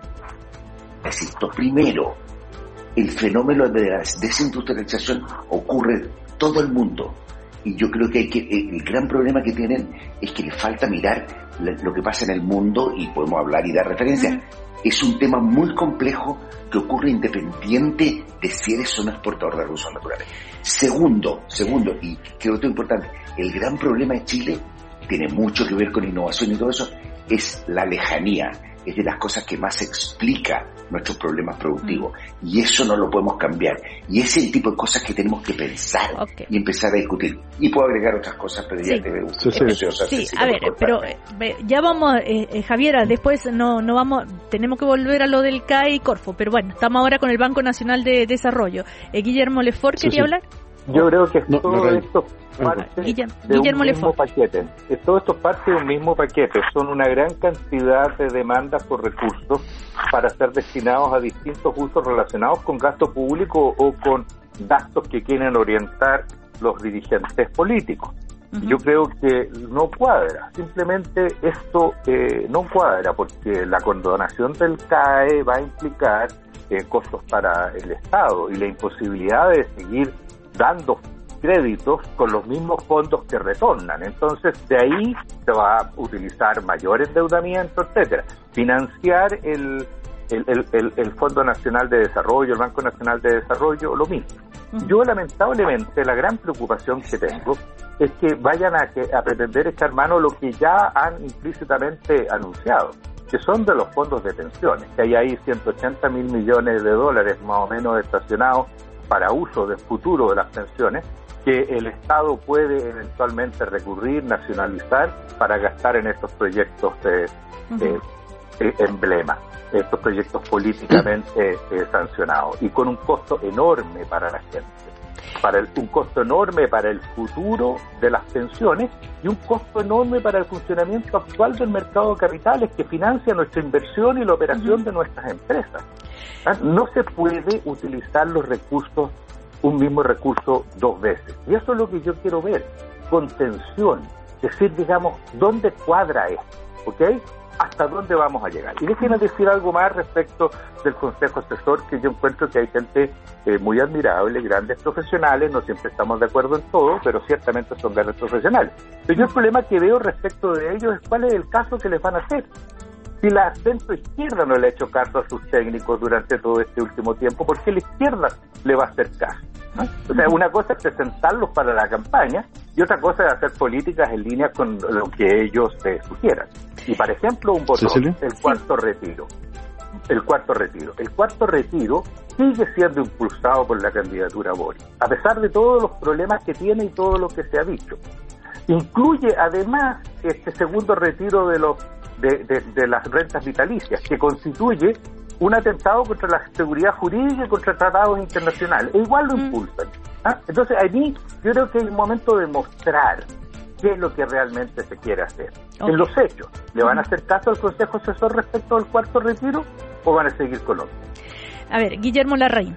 primero, el fenómeno de la desindustrialización ocurre en todo el mundo. Y yo creo que el gran problema que tienen es que les falta mirar lo que pasa en el mundo, y podemos hablar y dar referencias. Es un tema muy complejo que ocurre independiente de si eres o no exportador de recursos naturales. Segundo, y creo que es importante, el gran problema de Chile tiene mucho que ver con innovación y todo eso, es la lejanía. Es de las cosas que más explica nuestros problemas productivos, y eso no lo podemos cambiar, y ese es el tipo de cosas que tenemos que pensar y empezar a discutir. Y puedo agregar otras cosas, pero ya te veo a ver, pero ya vamos, Javiera, después no vamos, tenemos que volver a lo del CAI y Corfo, pero bueno, estamos ahora con el Banco Nacional de Desarrollo. Guillermo Lefort, ¿quería hablar? Yo creo que todo esto parte de un mismo paquete. Todo esto parte de un mismo paquete. Son una gran cantidad de demandas por recursos para ser destinados a distintos usos relacionados con gasto público o con gastos que quieren orientar los dirigentes políticos. Yo creo que no cuadra, simplemente esto no cuadra, porque la condonación del CAE va a implicar costos para el Estado y la imposibilidad de seguir dando créditos con los mismos fondos que retornan. Entonces, de ahí se va a utilizar mayor endeudamiento, etcétera. Financiar el Fondo Nacional de Desarrollo, el Banco Nacional de Desarrollo, lo mismo. Yo, lamentablemente, la gran preocupación que tengo es que vayan a pretender echar mano a lo que ya han implícitamente anunciado, que son de los fondos de pensiones, que hay ahí 180 mil millones de dólares más o menos estacionados para uso de futuro de las pensiones, que el Estado puede eventualmente recurrir, nacionalizar, para gastar en estos proyectos emblema, estos proyectos políticamente sancionados, y con un costo enorme para la gente, un costo enorme para el futuro de las pensiones y un costo enorme para el funcionamiento actual del mercado de capitales que financia nuestra inversión y la operación de nuestras empresas. No se puede utilizar los recursos, un mismo recurso dos veces, y eso es lo que yo quiero ver, contención, es decir, digamos, ¿dónde cuadra esto? ¿Ok? ¿Hasta dónde vamos a llegar? Y déjenme decir algo más respecto del Consejo Asesor, que yo encuentro que hay gente muy admirable, grandes profesionales, no siempre estamos de acuerdo en todo, pero ciertamente son grandes profesionales. Pero yo el problema que veo respecto de ellos es cuál es el caso que les van a hacer. Si la centro izquierda no le ha hecho caso a sus técnicos durante todo este último tiempo, ¿por qué la izquierda le va a hacer caso? O sea, una cosa es presentarlos para la campaña y otra cosa es hacer políticas en línea con lo que ellos sugieran. Y, por ejemplo, un botón, el cuarto retiro. El cuarto retiro sigue siendo impulsado por la candidatura Boric, a pesar de todos los problemas que tiene y todo lo que se ha dicho. Incluye, además, este segundo retiro de las rentas vitalicias, que constituye un atentado contra la seguridad jurídica y contra tratados internacionales, e igual lo impulsan. Entonces, a mí, yo creo que es el momento de mostrar qué es lo que realmente se quiere hacer. En los hechos, ¿le van a hacer caso al Consejo Asesor respecto al cuarto retiro o van a seguir con otro? A ver, Guillermo Larraín.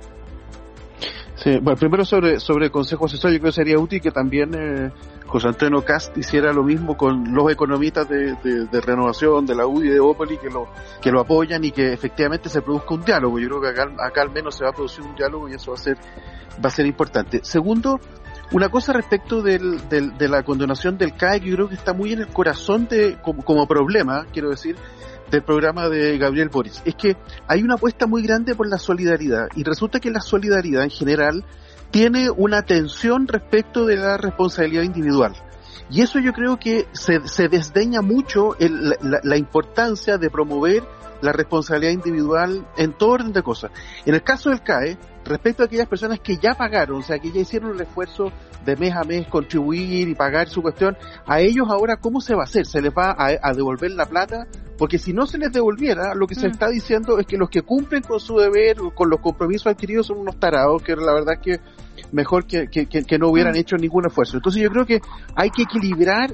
Sí, bueno, primero sobre el Consejo Asesor, yo creo que sería útil que también José Antonio Cast hiciera lo mismo con los economistas de Renovación, de la UDI y de Opoli, que lo apoyan y que efectivamente se produzca un diálogo. Yo creo que acá al menos se va a producir un diálogo y eso va a ser importante. Segundo, una cosa respecto de la condonación del CAE, que yo creo que está muy en el corazón como problema, quiero decir, del programa de Gabriel Boric, es que hay una apuesta muy grande por la solidaridad, y resulta que la solidaridad en general tiene una tensión respecto de la responsabilidad individual. Y eso yo creo que se desdeña mucho la importancia de promover la responsabilidad individual en todo orden de cosas. En el caso del CAE, respecto a aquellas personas que ya pagaron, o sea, que ya hicieron el esfuerzo de mes a mes contribuir y pagar su cuestión, a ellos ahora, ¿cómo se va a hacer? ¿Se les va a devolver la plata? Porque si no se les devolviera, lo que se está diciendo es que los que cumplen con su deber, con los compromisos adquiridos, son unos tarados, que la verdad es que mejor que no hubieran hecho ningún esfuerzo. Entonces yo creo que hay que equilibrar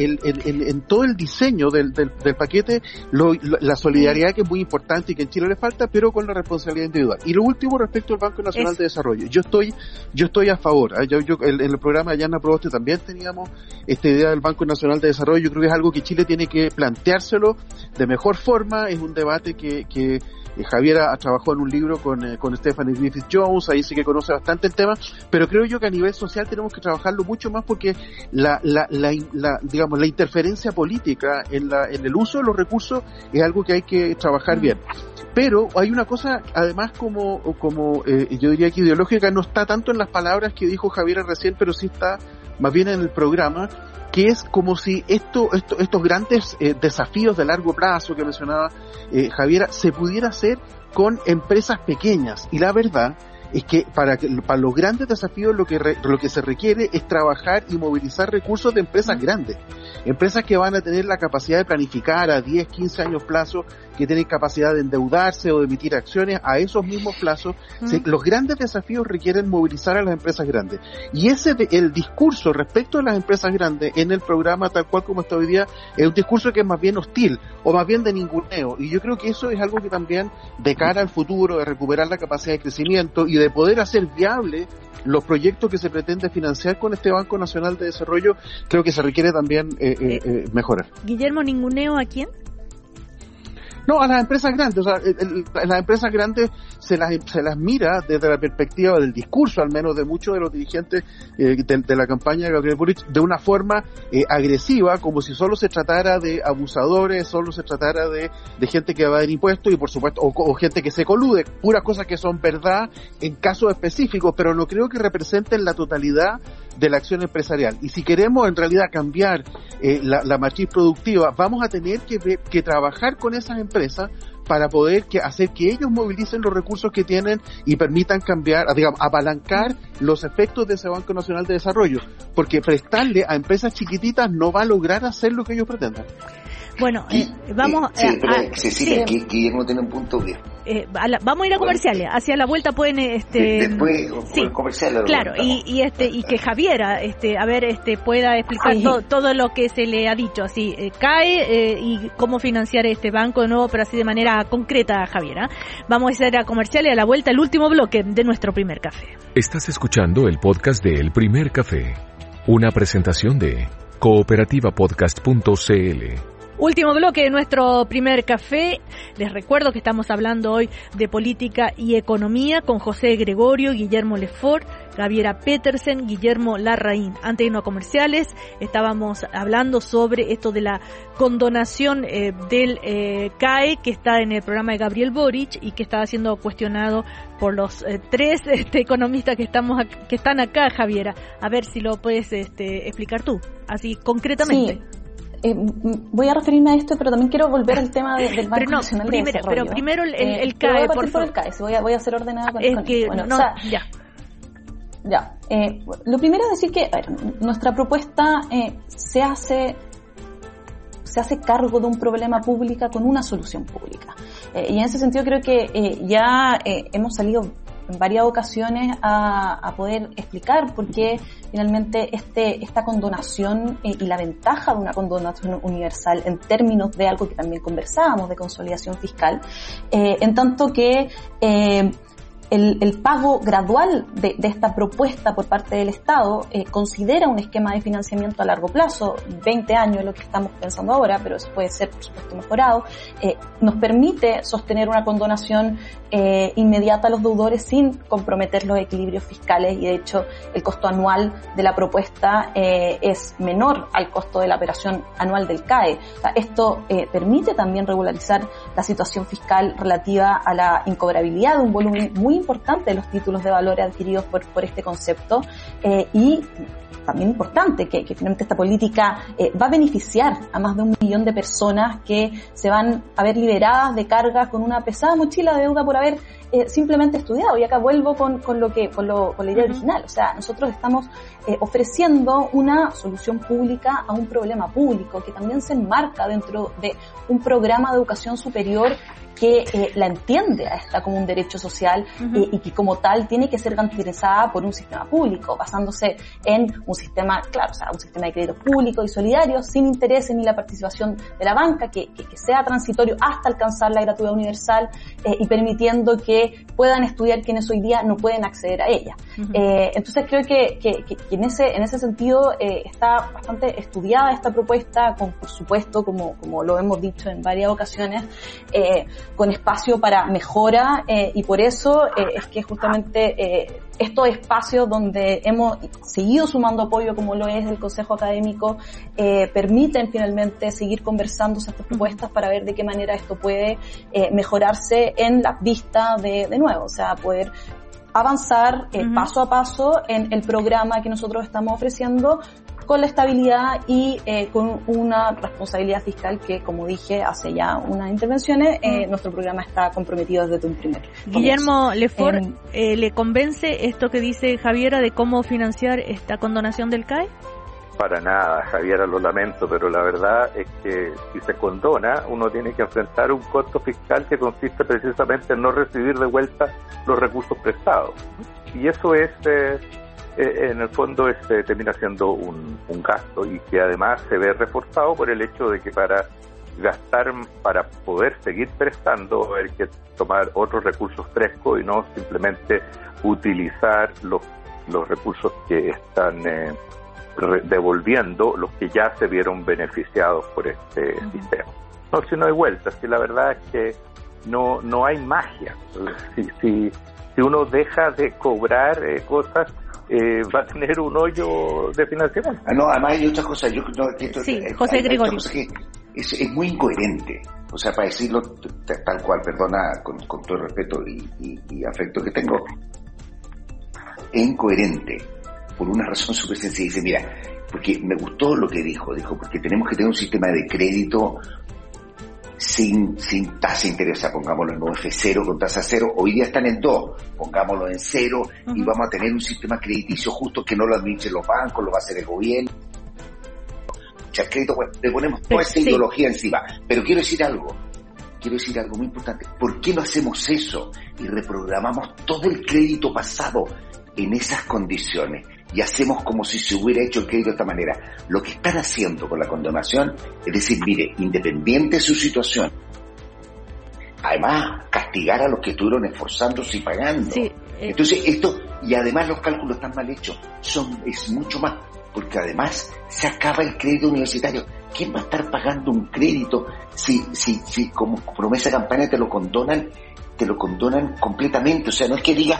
en todo el diseño del paquete la solidaridad, que es muy importante y que en Chile le falta, pero con la responsabilidad individual. Y lo último, respecto al Banco Nacional de Desarrollo, yo estoy a favor. En el programa de Yana Proboste también teníamos esta idea del Banco Nacional de Desarrollo. Yo creo que es algo que Chile tiene que planteárselo de mejor forma. Es un debate que Javier trabajó en un libro con Stephanie Griffith Jones, ahí sí que conoce bastante el tema, pero creo yo que a nivel social tenemos que trabajarlo mucho más, porque la interferencia política en el uso de los recursos es algo que hay que trabajar bien. Pero hay una cosa, además, como yo diría que ideológica, no está tanto en las palabras que dijo Javier recién, pero sí está más bien en el programa, que es como si estos grandes desafíos de largo plazo que mencionaba Javiera se pudiera hacer con empresas pequeñas. Y la verdad es que para los grandes desafíos lo que se requiere es trabajar y movilizar recursos de empresas grandes. empresas que van a tener la capacidad de planificar a 10, 15 años plazo, que tienen capacidad de endeudarse o de emitir acciones a esos mismos plazos. Los grandes desafíos requieren movilizar a las empresas grandes. Y el discurso respecto a las empresas grandes en el programa tal cual como está hoy día, es un discurso que es más bien hostil, o más bien de ninguneo. Y yo creo que eso es algo que también, de cara al futuro, de recuperar la capacidad de crecimiento y de poder hacer viable los proyectos que se pretende financiar con este Banco Nacional de Desarrollo, creo que se requiere también mejorar. Guillermo, ¿ninguneo a quién? No, a las empresas grandes, o sea, las empresas grandes se las mira desde la perspectiva del discurso, al menos de muchos de los dirigentes de la campaña de Gabriel Boric, de una forma agresiva, como si solo se tratara de abusadores, solo se tratara de gente que va a dar impuestos y por supuesto, o gente que se colude, puras cosas que son verdad en casos específicos, pero no creo que representen la totalidad de la acción empresarial. Y si queremos en realidad cambiar la matriz productiva, vamos a tener que trabajar con esas empresas para poder hacer que ellos movilicen los recursos que tienen y permitan cambiar, digamos, apalancar los efectos de ese Banco Nacional de Desarrollo, porque prestarle a empresas chiquititas no va a lograr hacer lo que ellos pretendan. Bueno, vamos Cecilia, Guillermo tiene un punto que... vamos a ir a comerciales. Hacia la vuelta pueden después comerciales. Claro, y que Javiera pueda explicar todo lo que se le ha dicho, así CAE y cómo financiar este banco de nuevo, pero así de manera concreta, Javiera. Vamos a ir a comerciales, a la vuelta el último bloque de nuestro primer café. Estás escuchando el podcast de El Primer Café, una presentación de cooperativapodcast.cl. Último bloque de nuestro primer café. Les recuerdo que estamos hablando hoy de política y economía con José Gregorio, Guillermo Lefort, Gabriela Petersen, Guillermo Larraín. Antes de irnos a comerciales, estábamos hablando sobre esto de la condonación del CAE, que está en el programa de Gabriel Boric y que está siendo cuestionado por los tres economistas que están acá, Javiera. A ver si lo puedes explicar tú, así concretamente. Sí. Voy a referirme a esto, pero también quiero volver al tema del Banco Nacional de Desarrollo. Pero primero el CAE, voy a partir por el CAE, voy a ser ordenada con esto. Lo primero es decir que nuestra propuesta se hace cargo de un problema público con una solución pública. Y en ese sentido creo que ya hemos salido en varias ocasiones a poder explicar por qué finalmente esta condonación y la ventaja de una condonación universal en términos de algo que también conversábamos, de consolidación fiscal, en tanto que el pago gradual de esta propuesta por parte del Estado considera un esquema de financiamiento a largo plazo, 20 años es lo que estamos pensando ahora, pero eso puede ser por supuesto mejorado, nos permite sostener una condonación inmediata a los deudores sin comprometer los equilibrios fiscales, y de hecho el costo anual de la propuesta es menor al costo de la operación anual del CAE. O sea, esto permite también regularizar la situación fiscal relativa a la incobrabilidad de un volumen muy importante de los títulos de valor adquiridos por este concepto, y también importante que finalmente esta política va a beneficiar a más de 1 millón de personas que se van a ver liberadas de cargas con una pesada mochila de deuda por haber simplemente estudiado. Y acá vuelvo con la idea original. O sea, nosotros estamos ofreciendo una solución pública a un problema público que también se enmarca dentro de un programa de educación superior que la entiende a esta como un derecho social y que como tal tiene que ser garantizada por un sistema público, basándose en un sistema, claro, o sea, un sistema de créditos públicos y solidarios, sin intereses ni la participación de la banca, que sea transitorio hasta alcanzar la gratuidad universal y permitiendo que puedan estudiar quienes hoy día no pueden acceder a ella. Entonces creo que en ese sentido está bastante estudiada esta propuesta, por supuesto, como lo hemos dicho en varias ocasiones, con espacio para mejora, y por eso es que justamente estos espacios donde hemos seguido sumando apoyo, como lo es el Consejo Académico, permiten finalmente seguir conversando estas propuestas para ver de qué manera esto puede mejorarse en la vista de nuevo, o sea, poder avanzar paso a paso en el programa que nosotros estamos ofreciendo, con la estabilidad y con una responsabilidad fiscal que, como dije hace ya unas intervenciones, nuestro programa está comprometido desde un primer comienzo. Guillermo Lefort, ¿le convence esto que dice Javiera de cómo financiar esta condonación del CAE? Para nada, Javiera, lo lamento, pero la verdad es que si se condona, uno tiene que enfrentar un costo fiscal que consiste precisamente en no recibir de vuelta los recursos prestados. Y eso es, en el fondo, termina siendo un gasto, y que además se ve reforzado por el hecho de que para gastar, para poder seguir prestando, hay que tomar otros recursos frescos y no simplemente utilizar los recursos que están devolviendo los que ya se vieron beneficiados por este sistema. No, si no hay vuelta, si la verdad es que no hay magia. Si uno deja de cobrar cosas, va a tener un hoyo de financiamiento. No, además hay otra cosa. José Gregorio. Que es muy incoherente. O sea, para decirlo tal cual, perdona, con todo el respeto y afecto que tengo, es incoherente por una razón súper sencilla. Dice, mira, porque me gustó lo que dijo, porque tenemos que tener un sistema de crédito sin tasa de interés, o sea, pongámoslo en F0 con tasa 0, hoy día están en 2, pongámoslo en 0, y vamos a tener un sistema crediticio justo que no lo administren los bancos, lo va a hacer el gobierno. El crédito, bueno, le ponemos toda esa ideología encima, pero quiero decir algo muy importante. ¿Por qué no hacemos eso y reprogramamos todo el crédito pasado en esas condiciones y hacemos como si se hubiera hecho el crédito de esta manera? Lo que están haciendo con la condonación es decir, mire, independiente de su situación, además castigar a los que estuvieron esforzándose y pagando. Entonces esto, y además los cálculos están mal hechos, es mucho más, porque además se acaba el crédito universitario. ¿Quién va a estar pagando un crédito si como promesa de campaña te lo condonan completamente? O sea, no es que diga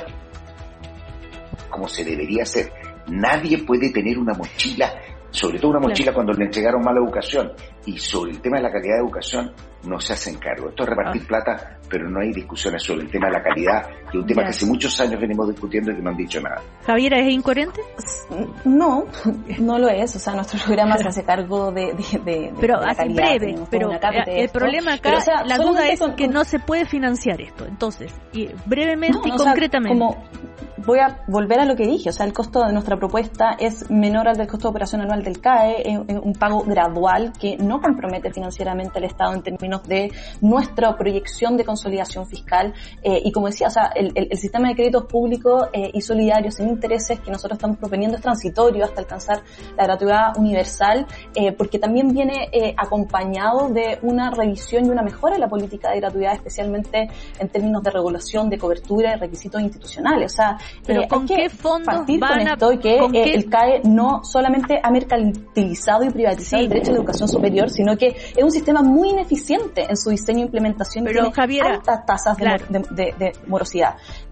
como se debería hacer. Nadie puede tener una mochila, sobre todo una mochila cuando le entregaron mala educación, y sobre el tema de la calidad de educación no se hacen cargo. Esto es repartir plata, pero no hay discusiones sobre el tema de la calidad, que es un tema que hace muchos años venimos discutiendo y que no han dicho nada. Javiera, ¿es incoherente? No lo es. O sea, nuestro programa se hace cargo de pero la así calidad. breve, pero el problema acá, pero, o sea, la duda es que no se puede financiar esto. Entonces, brevemente y concretamente. Voy a volver a lo que dije, o sea, el costo de nuestra propuesta es menor al del costo de operación anual del CAE, un pago gradual que no compromete financieramente al Estado en términos de nuestra proyección de consolidación fiscal, y como decía, o sea, el sistema de créditos públicos y solidarios sin intereses que nosotros estamos proponiendo es transitorio hasta alcanzar la gratuidad universal, porque también viene acompañado de una revisión y una mejora en la política de gratuidad, especialmente en términos de regulación, de cobertura y requisitos institucionales. O sea, pero ¿con qué fondos van a...? El CAE no solamente ha mercantilizado y privatizado el derecho a la educación superior, sino que es un sistema muy ineficiente en su diseño e implementación, pero, y tiene altas tasas de morosidad.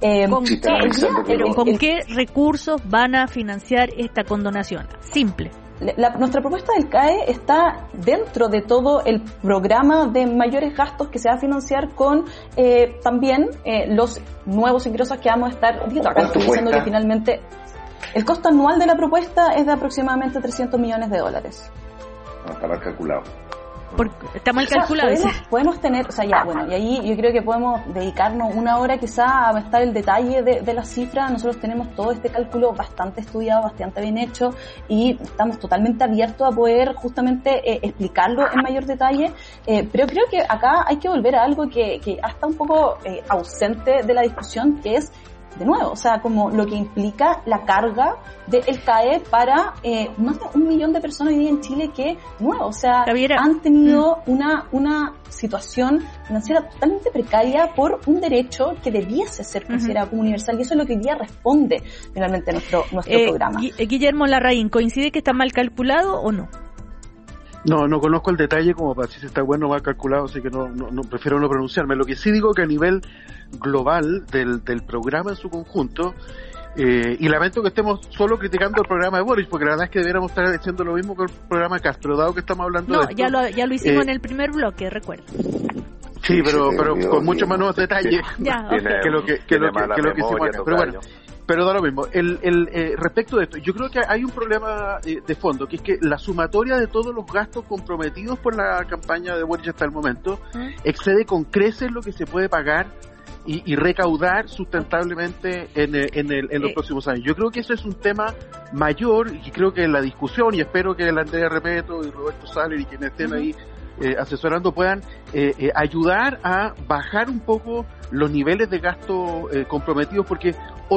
¿Con qué recursos van a financiar esta condonación? Simple. Nuestra propuesta del CAE está dentro de todo el programa de mayores gastos que se va a financiar con también los nuevos ingresos que vamos a estar utilizando, que finalmente el costo anual de la propuesta es de aproximadamente $300 millones. No, está mal calculado. Está mal calculado. Podemos tener, o sea, ya, bueno, y ahí yo creo que podemos dedicarnos una hora quizá a estar el detalle de las cifras. Nosotros tenemos todo este cálculo bastante estudiado, bastante bien hecho, y estamos totalmente abiertos a poder justamente explicarlo en mayor detalle, pero creo que acá hay que volver a algo que está un poco ausente de la discusión, que es, de nuevo, o sea, como lo que implica la carga del CAE para más de 1 millón de personas hoy día en Chile que, nuevo, o sea, Javiera, han tenido una situación financiera totalmente precaria por un derecho que debiese ser considerado como universal, y eso es lo que hoy día responde finalmente nuestro programa. Guillermo Larraín, ¿coincide que está mal calculado o no? No conozco el detalle como para decir si está bueno o mal calculado, así que no prefiero no pronunciarme. Lo que sí digo que a nivel global del programa en su conjunto, y lamento que estemos solo criticando el programa de Boric, porque la verdad es que debiéramos estar haciendo lo mismo que el programa de Castro, dado que estamos hablando de esto. Ya lo hicimos en el primer bloque, recuerdo. Sí, pero con mucho menos detalle que lo que hicimos acá. Pero bueno, pero da lo mismo. Respecto de esto, yo creo que hay un problema de fondo, que es que la sumatoria de todos los gastos comprometidos por la campaña de Boric hasta el momento excede con creces lo que se puede pagar y recaudar sustentablemente en los próximos años. Yo creo que eso es un tema mayor y creo que en la discusión, y espero que la Andrea Repeto y Roberto Saller y quienes estén ahí asesorando puedan ayudar a bajar un poco los niveles de gasto comprometidos, porque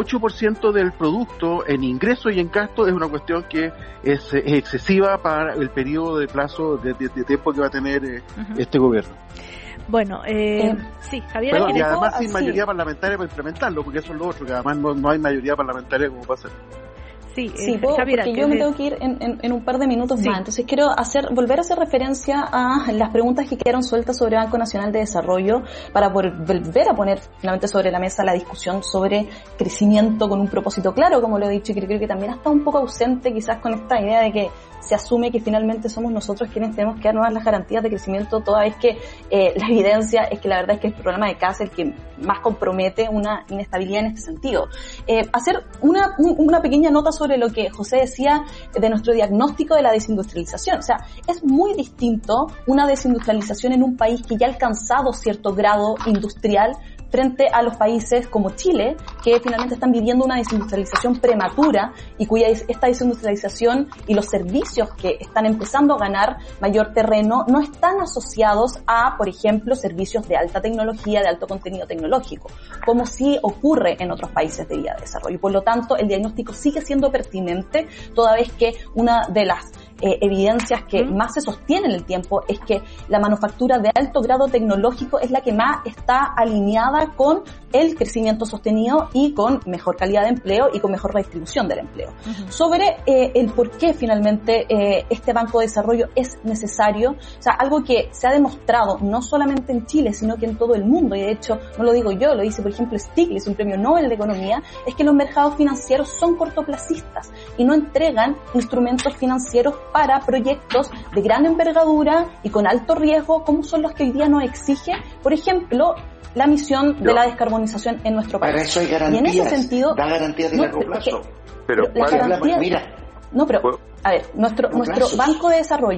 8% del producto en ingresos y en gastos es una cuestión que es excesiva para el periodo de plazo de tiempo que va a tener este gobierno. Bueno, sí, Javier. Pero, y además sin mayoría parlamentaria para implementarlo, porque eso es lo otro, que además no hay mayoría parlamentaria como pasa. Sí, Javier, porque yo me tengo que ir en un par de minutos más. Entonces quiero volver a hacer referencia a las preguntas que quedaron sueltas sobre Banco Nacional de Desarrollo para volver a poner finalmente sobre la mesa la discusión sobre crecimiento con un propósito claro, como lo he dicho, y creo que también ha estado un poco ausente quizás con esta idea de que se asume que finalmente somos nosotros quienes tenemos que darnos las garantías de crecimiento, toda vez que la evidencia es que la verdad es que el programa de CAS es el que más compromete una inestabilidad en este sentido. Hacer una pequeña nota sobre lo que José decía de nuestro diagnóstico de la desindustrialización. O sea, es muy distinto una desindustrialización en un país que ya ha alcanzado cierto grado industrial frente a los países como Chile, que finalmente están viviendo una desindustrialización prematura y cuya esta desindustrialización y los servicios que están empezando a ganar mayor terreno no están asociados a, por ejemplo, servicios de alta tecnología, de alto contenido tecnológico, como sí ocurre en otros países de vía de desarrollo. Por lo tanto, el diagnóstico sigue siendo pertinente, toda vez que una de las evidencias que más se sostiene en el tiempo es que la manufactura de alto grado tecnológico es la que más está alineada con el crecimiento sostenido y con mejor calidad de empleo y con mejor redistribución del empleo. Sobre el por qué finalmente este Banco de Desarrollo es necesario, o sea, algo que se ha demostrado no solamente en Chile, sino que en todo el mundo, y de hecho no lo digo yo, lo dice por ejemplo Stiglitz, un premio Nobel de Economía, es que los mercados financieros son cortoplacistas y no entregan instrumentos financieros para proyectos de gran envergadura y con alto riesgo, como son los que hoy día nos exige, por ejemplo, la misión de la descarbonización en nuestro país. Para eso hay garantías, y en ese sentido, da garantías de largo plazo. Pero las garantías, mira, no, pero a ver, nuestro Banco de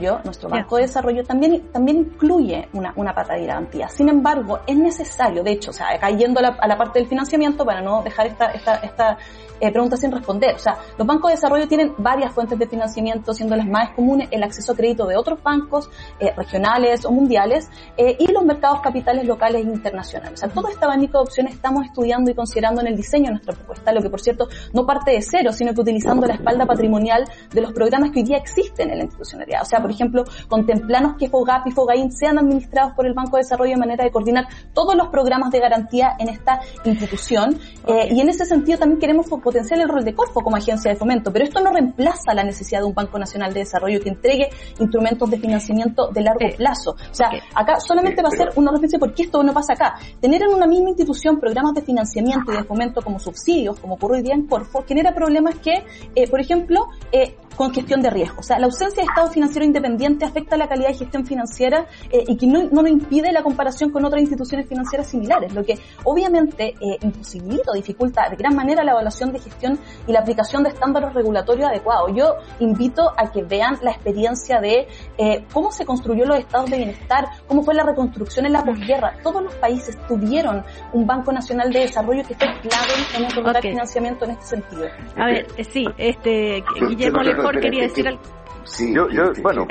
Desarrollo también incluye una pata de garantía. Sin embargo, es necesario, de hecho, o sea, acá yendo a la parte del financiamiento para no dejar esta pregunta sin responder. O sea, los bancos de desarrollo tienen varias fuentes de financiamiento, siendo las más comunes el acceso a crédito de otros bancos regionales o mundiales y los mercados capitales locales e internacionales. O sea, todo este abanico de opciones estamos estudiando y considerando en el diseño de nuestra propuesta, lo que por cierto no parte de cero, sino que utilizando la espalda patrimonial de los programas que hoy día existen en la institucionalidad. O sea, por ejemplo, contemplamos que FOGAP y FOGAIN sean administrados por el Banco de Desarrollo de manera de coordinar todos los programas de garantía en esta institución. Y en ese sentido también queremos potenciar el rol de Corfo como agencia de fomento, pero esto no reemplaza la necesidad de un Banco Nacional de Desarrollo que entregue instrumentos de financiamiento de largo plazo. O sea, acá solamente va a ser una referencia porque esto no pasa acá. Tener en una misma institución programas de financiamiento y de fomento como subsidios, como ocurre hoy día en Corfo, genera problemas que, por ejemplo, con gestión de riesgo. O sea, la ausencia de Estado financiero independiente afecta la calidad de gestión financiera y que no nos impide la comparación con otras instituciones financieras similares, lo que obviamente imposibilita o dificulta de gran manera la evaluación de gestión y la aplicación de estándares regulatorios adecuados. Yo invito a que vean la experiencia de cómo se construyó los estados de bienestar, cómo fue la reconstrucción en la posguerra. Todos los países tuvieron un Banco Nacional de Desarrollo que fue clave en otorgar financiamiento en este sentido. A ver, sí, Guillermo Lefort quería decir algo. Sí, bueno,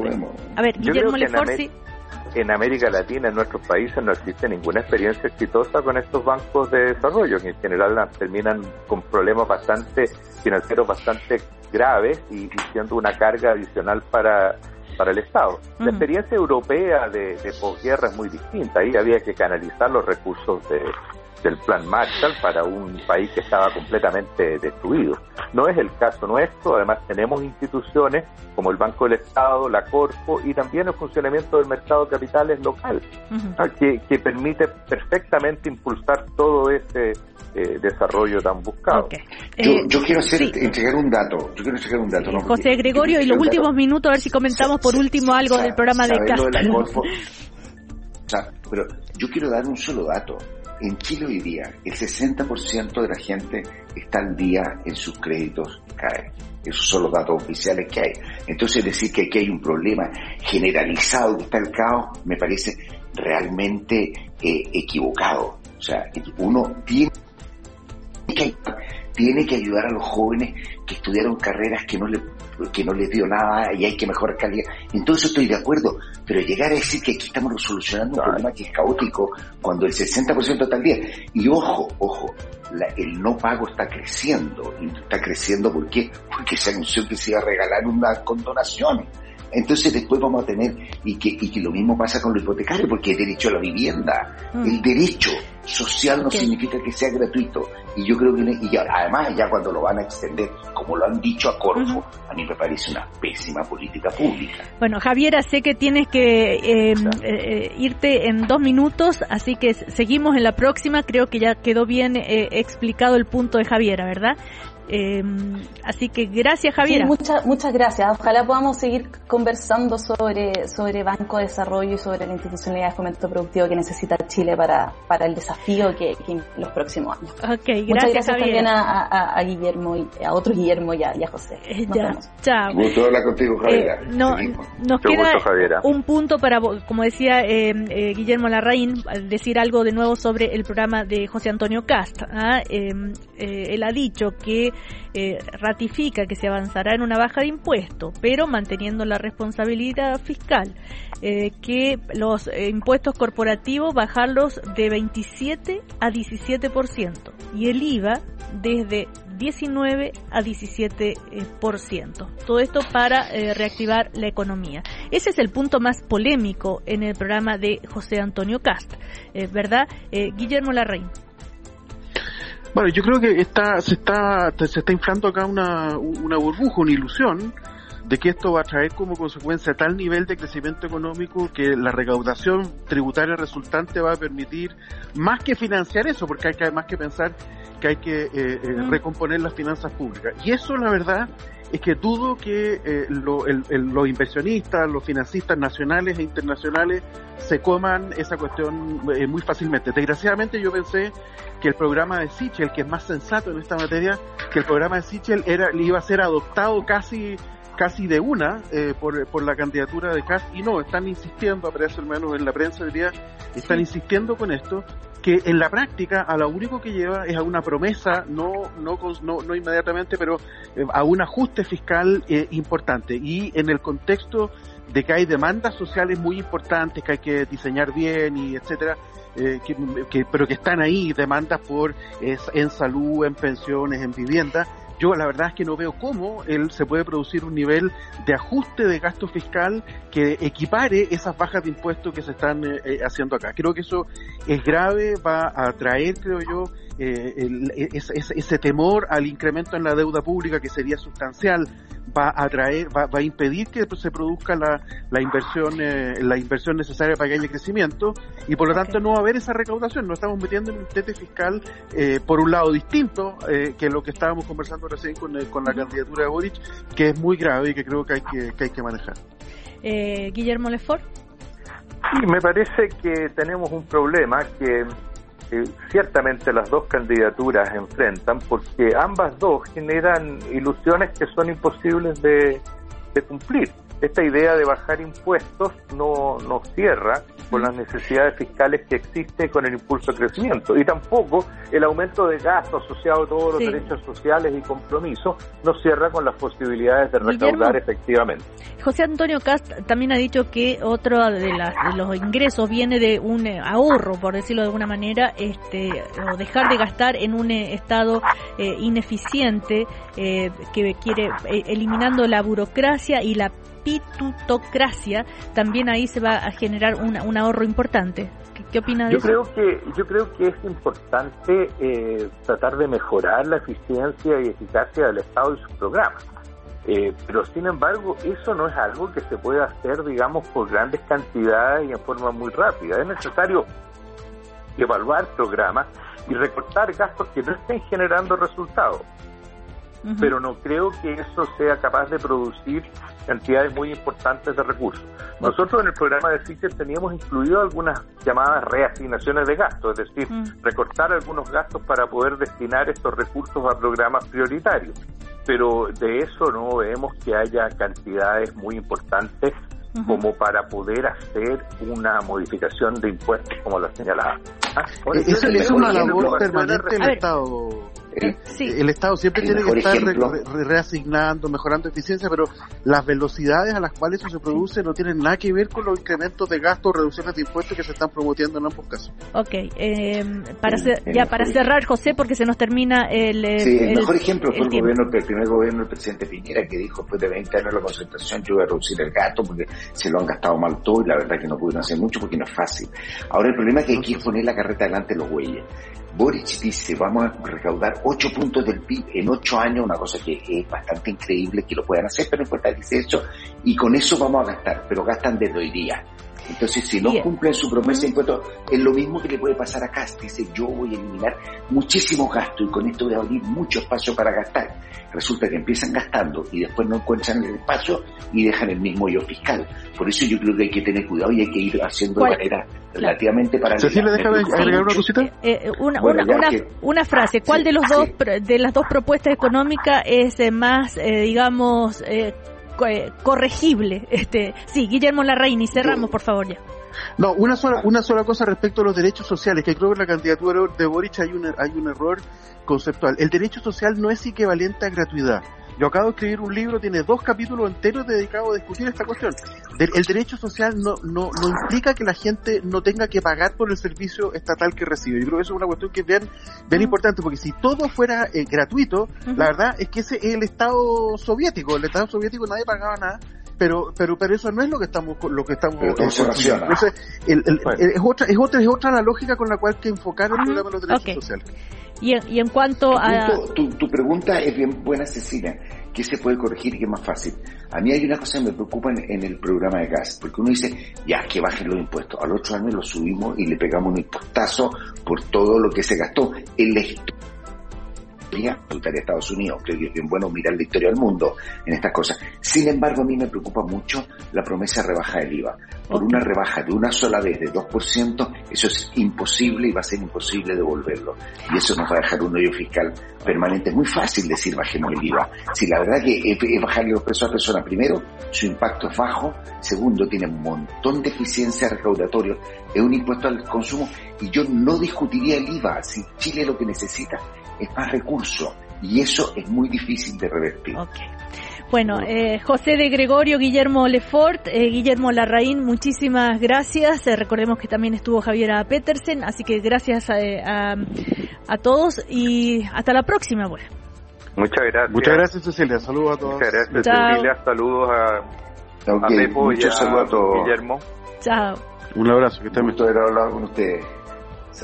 a ver, Guillermo Lefort, sí. En América Latina, en nuestros países, no existe ninguna experiencia exitosa con estos bancos de desarrollo, que en general terminan con problemas financieros bastante graves y siendo una carga adicional para el Estado. La experiencia europea de posguerra es muy distinta. Ahí había que canalizar los recursos del Plan Marshall para un país que estaba completamente destruido. No es el caso nuestro. Además tenemos instituciones como el Banco del Estado, la Corfo y también el funcionamiento del mercado de capitales local, que permite perfectamente impulsar todo ese desarrollo tan buscado. Yo quiero entregar un dato. ¿No? José Gregorio, y los últimos minutos, a ver si comentamos por último algo del programa de Castel. Pero yo quiero dar un solo dato. En Chile hoy día, el 60% de la gente está al día en sus créditos CAE. Esos son los datos oficiales que hay. Entonces decir que aquí hay un problema generalizado que está el caos me parece realmente equivocado. O sea, uno tiene que ayudar a los jóvenes que estudiaron carreras que no les dio nada y hay que mejorar calidad. Entonces estoy de acuerdo, pero llegar a decir que aquí estamos solucionando un problema que es caótico cuando el 60% está al día. Y ojo, el no pago está creciendo. Y está creciendo ¿por qué? Porque se anunció que se iba a regalar una condonación. Entonces después vamos a tener, y que lo mismo pasa con lo hipotecario, porque el derecho a la vivienda, el derecho social no significa que sea gratuito. Y yo creo que, además ya cuando lo van a extender, como lo han dicho a Corfo, a mí me parece una pésima política pública. Bueno, Javiera, sé que tienes que irte en 2 minutos, así que seguimos en la próxima. Creo que ya quedó bien explicado el punto de Javiera, ¿verdad? Así que gracias, Javiera. Sí, muchas gracias. Ojalá podamos seguir conversando sobre Banco de Desarrollo y sobre la institucionalidad de fomento productivo que necesita Chile para el desafío que en los próximos años. Okay, muchas gracias Javiera. También a Guillermo y a otros Guillermo y a José. Chao. Gusto hablar contigo, Javiera. Nos queda un punto para, como decía Guillermo Larraín, decir algo de nuevo sobre el programa de José Antonio Kast. Él ha dicho que ratifica que se avanzará en una baja de impuestos, pero manteniendo la responsabilidad fiscal, que los impuestos corporativos bajarlos de 27 a 17% y el IVA desde 19 a 17%. Todo esto para reactivar la economía. Ese es el punto más polémico en el programa de José Antonio Kast, ¿verdad? Guillermo Larraín. Bueno, yo creo que se está inflando acá una burbuja, una ilusión de que esto va a traer como consecuencia tal nivel de crecimiento económico que la recaudación tributaria resultante va a permitir más que financiar eso, porque hay que además que pensar que hay que recomponer las finanzas públicas. Y eso, la verdad, es que dudo que los inversionistas, los financistas nacionales e internacionales se coman esa cuestión muy fácilmente. Desgraciadamente yo pensé que el programa de Sichel, que es más sensato en esta materia, que el programa de Sichel iba a ser adoptado casi de una por la candidatura de Kast, y no, están insistiendo, aparece al menos en la prensa hoy día, están insistiendo con esto, que en la práctica a lo único que lleva es a una promesa, no inmediatamente, pero a un ajuste fiscal importante, y en el contexto de que hay demandas sociales muy importantes que hay que diseñar bien y etcétera, pero que están ahí, demandas en salud, en pensiones, en vivienda. Yo la verdad es que no veo cómo se puede producir un nivel de ajuste de gasto fiscal que equipare esas bajas de impuestos que se están haciendo acá. Creo que eso es grave, va a traer, creo yo, ese temor al incremento en la deuda pública que sería sustancial, va a impedir que se produzca la inversión necesaria para que haya crecimiento, y por lo tanto no va a haber esa recaudación. Nos estamos metiendo en un tete fiscal por un lado distinto que lo que estábamos conversando recién con la candidatura de Boric, que es muy grave y que creo que hay que manejar. Guillermo Lefort. Sí, me parece que tenemos un problema que ciertamente las dos candidaturas enfrentan, porque ambas dos generan ilusiones que son imposibles de cumplir. Esta idea de bajar impuestos no cierra con las necesidades fiscales que existe con el impulso al crecimiento, y tampoco el aumento de gasto asociado a todos los derechos sociales y compromisos no cierra con las posibilidades de recaudar efectivamente. José Antonio Kast también ha dicho que otro de los ingresos viene de un ahorro, por decirlo de alguna manera, o dejar de gastar en un estado ineficiente, que quiere eliminando la burocracia y la pitutocracia. También ahí se va a generar un ahorro importante. ¿Qué opina de eso? Yo creo que es importante tratar de mejorar la eficiencia y eficacia del Estado y sus programas. Pero sin embargo, eso no es algo que se pueda hacer, digamos, por grandes cantidades y en forma muy rápida. Es necesario evaluar programas y recortar gastos que no estén generando resultados. Pero no creo que eso sea capaz de producir cantidades muy importantes de recursos. Nosotros en el programa de Sichel teníamos incluido algunas llamadas reasignaciones de gastos, es decir, recortar algunos gastos para poder destinar estos recursos a programas prioritarios. Pero de eso no vemos que haya cantidades muy importantes como para poder hacer una modificación de impuestos como la señalaba. Es una labor permanente del Estado. El Estado siempre tiene que estar reasignando, mejorando eficiencia, pero las velocidades a las cuales eso se produce no tienen nada que ver con los incrementos de gastos o reducciones de impuestos que se están promoviendo en ambos casos. Ok, para cerrar, José, porque se nos termina el mejor ejemplo fue el primer gobierno del presidente Piñera, que dijo después de 20 años de la concentración: yo voy a reducir el gasto porque se lo han gastado mal todo, y la verdad que no pudieron hacer mucho porque no es fácil. Ahora el problema es que hay que poner la carreta delante de los bueyes. Boric dice: vamos a recaudar 8 puntos del PIB en 8 años, una cosa que es bastante increíble que lo puedan hacer, pero no importa, dice eso, y con eso vamos a gastar, pero gastan desde hoy día. Entonces, si no cumplen su promesa de impuestos, es lo mismo que le puede pasar a Kast. Dice: yo voy a eliminar muchísimos gastos y con esto voy a abrir mucho espacio para gastar. Resulta que empiezan gastando y después no encuentran el espacio y dejan el mismo hoyo fiscal. Por eso yo creo que hay que tener cuidado y hay que ir haciendo de manera relativamente paralela. Cecilia, déjame agregar una cosita. Una frase. ¿Cuál de las dos propuestas económicas es más, digamos, corregible? Sí, Guillermo Larraín, y cerramos, por favor, ya. No, una sola cosa respecto a los derechos sociales, que creo que en la candidatura de Boric hay un error conceptual. El derecho social no es equivalente a gratuidad. Yo acabo de escribir un libro, tiene 2 capítulos enteros dedicados a discutir esta cuestión. El derecho social no implica que la gente no tenga que pagar por el servicio estatal que recibe. Yo creo que eso es una cuestión que es bien importante, porque si todo fuera gratuito, la verdad es que ese es el Estado soviético. El Estado soviético nadie pagaba nada. Pero eso no es lo que estamos entonces es otra la lógica con la cual hay que enfocar el programa de los derechos sociales. Y en cuanto tu pregunta es bien buena, Cecilia. ¿Qué se puede corregir y qué es más fácil? A mí hay una cosa que me preocupa en el programa de gas, porque uno dice: ya, que bajen los impuestos. Al otro año los subimos y le pegamos un impostazo por todo lo que se gastó en la historia de Estados Unidos. Creo que es bien bueno mirar la historia del mundo en estas cosas. Sin embargo, a mí me preocupa mucho la promesa de rebaja del IVA. Por una rebaja de una sola vez de 2%, eso es imposible y va a ser imposible devolverlo. Y eso nos va a dejar un hoyo fiscal permanente. Es muy fácil decir: bajemos el IVA. Si la verdad que es bajarle los precios a la persona. Primero, su impacto es bajo. Segundo, tiene un montón de eficiencia recaudatoria. Es un impuesto al consumo. Y yo no discutiría el IVA. Si Chile lo que necesita es más recursos, y eso es muy difícil de revertir. Okay. Bueno, José de Gregorio, Guillermo Lefort, Guillermo Larraín, muchísimas gracias. Recordemos que también estuvo Javiera Petersen, así que gracias a todos y hasta la próxima. Bueno. Muchas gracias. Muchas gracias, Cecilia. Saludos a todos. Muchas gracias, Cecilia. Saludos a Pepo y a Saludos a todos. Guillermo. Chao. Un abrazo, que estén bien. Un gusto haber hablado con ustedes.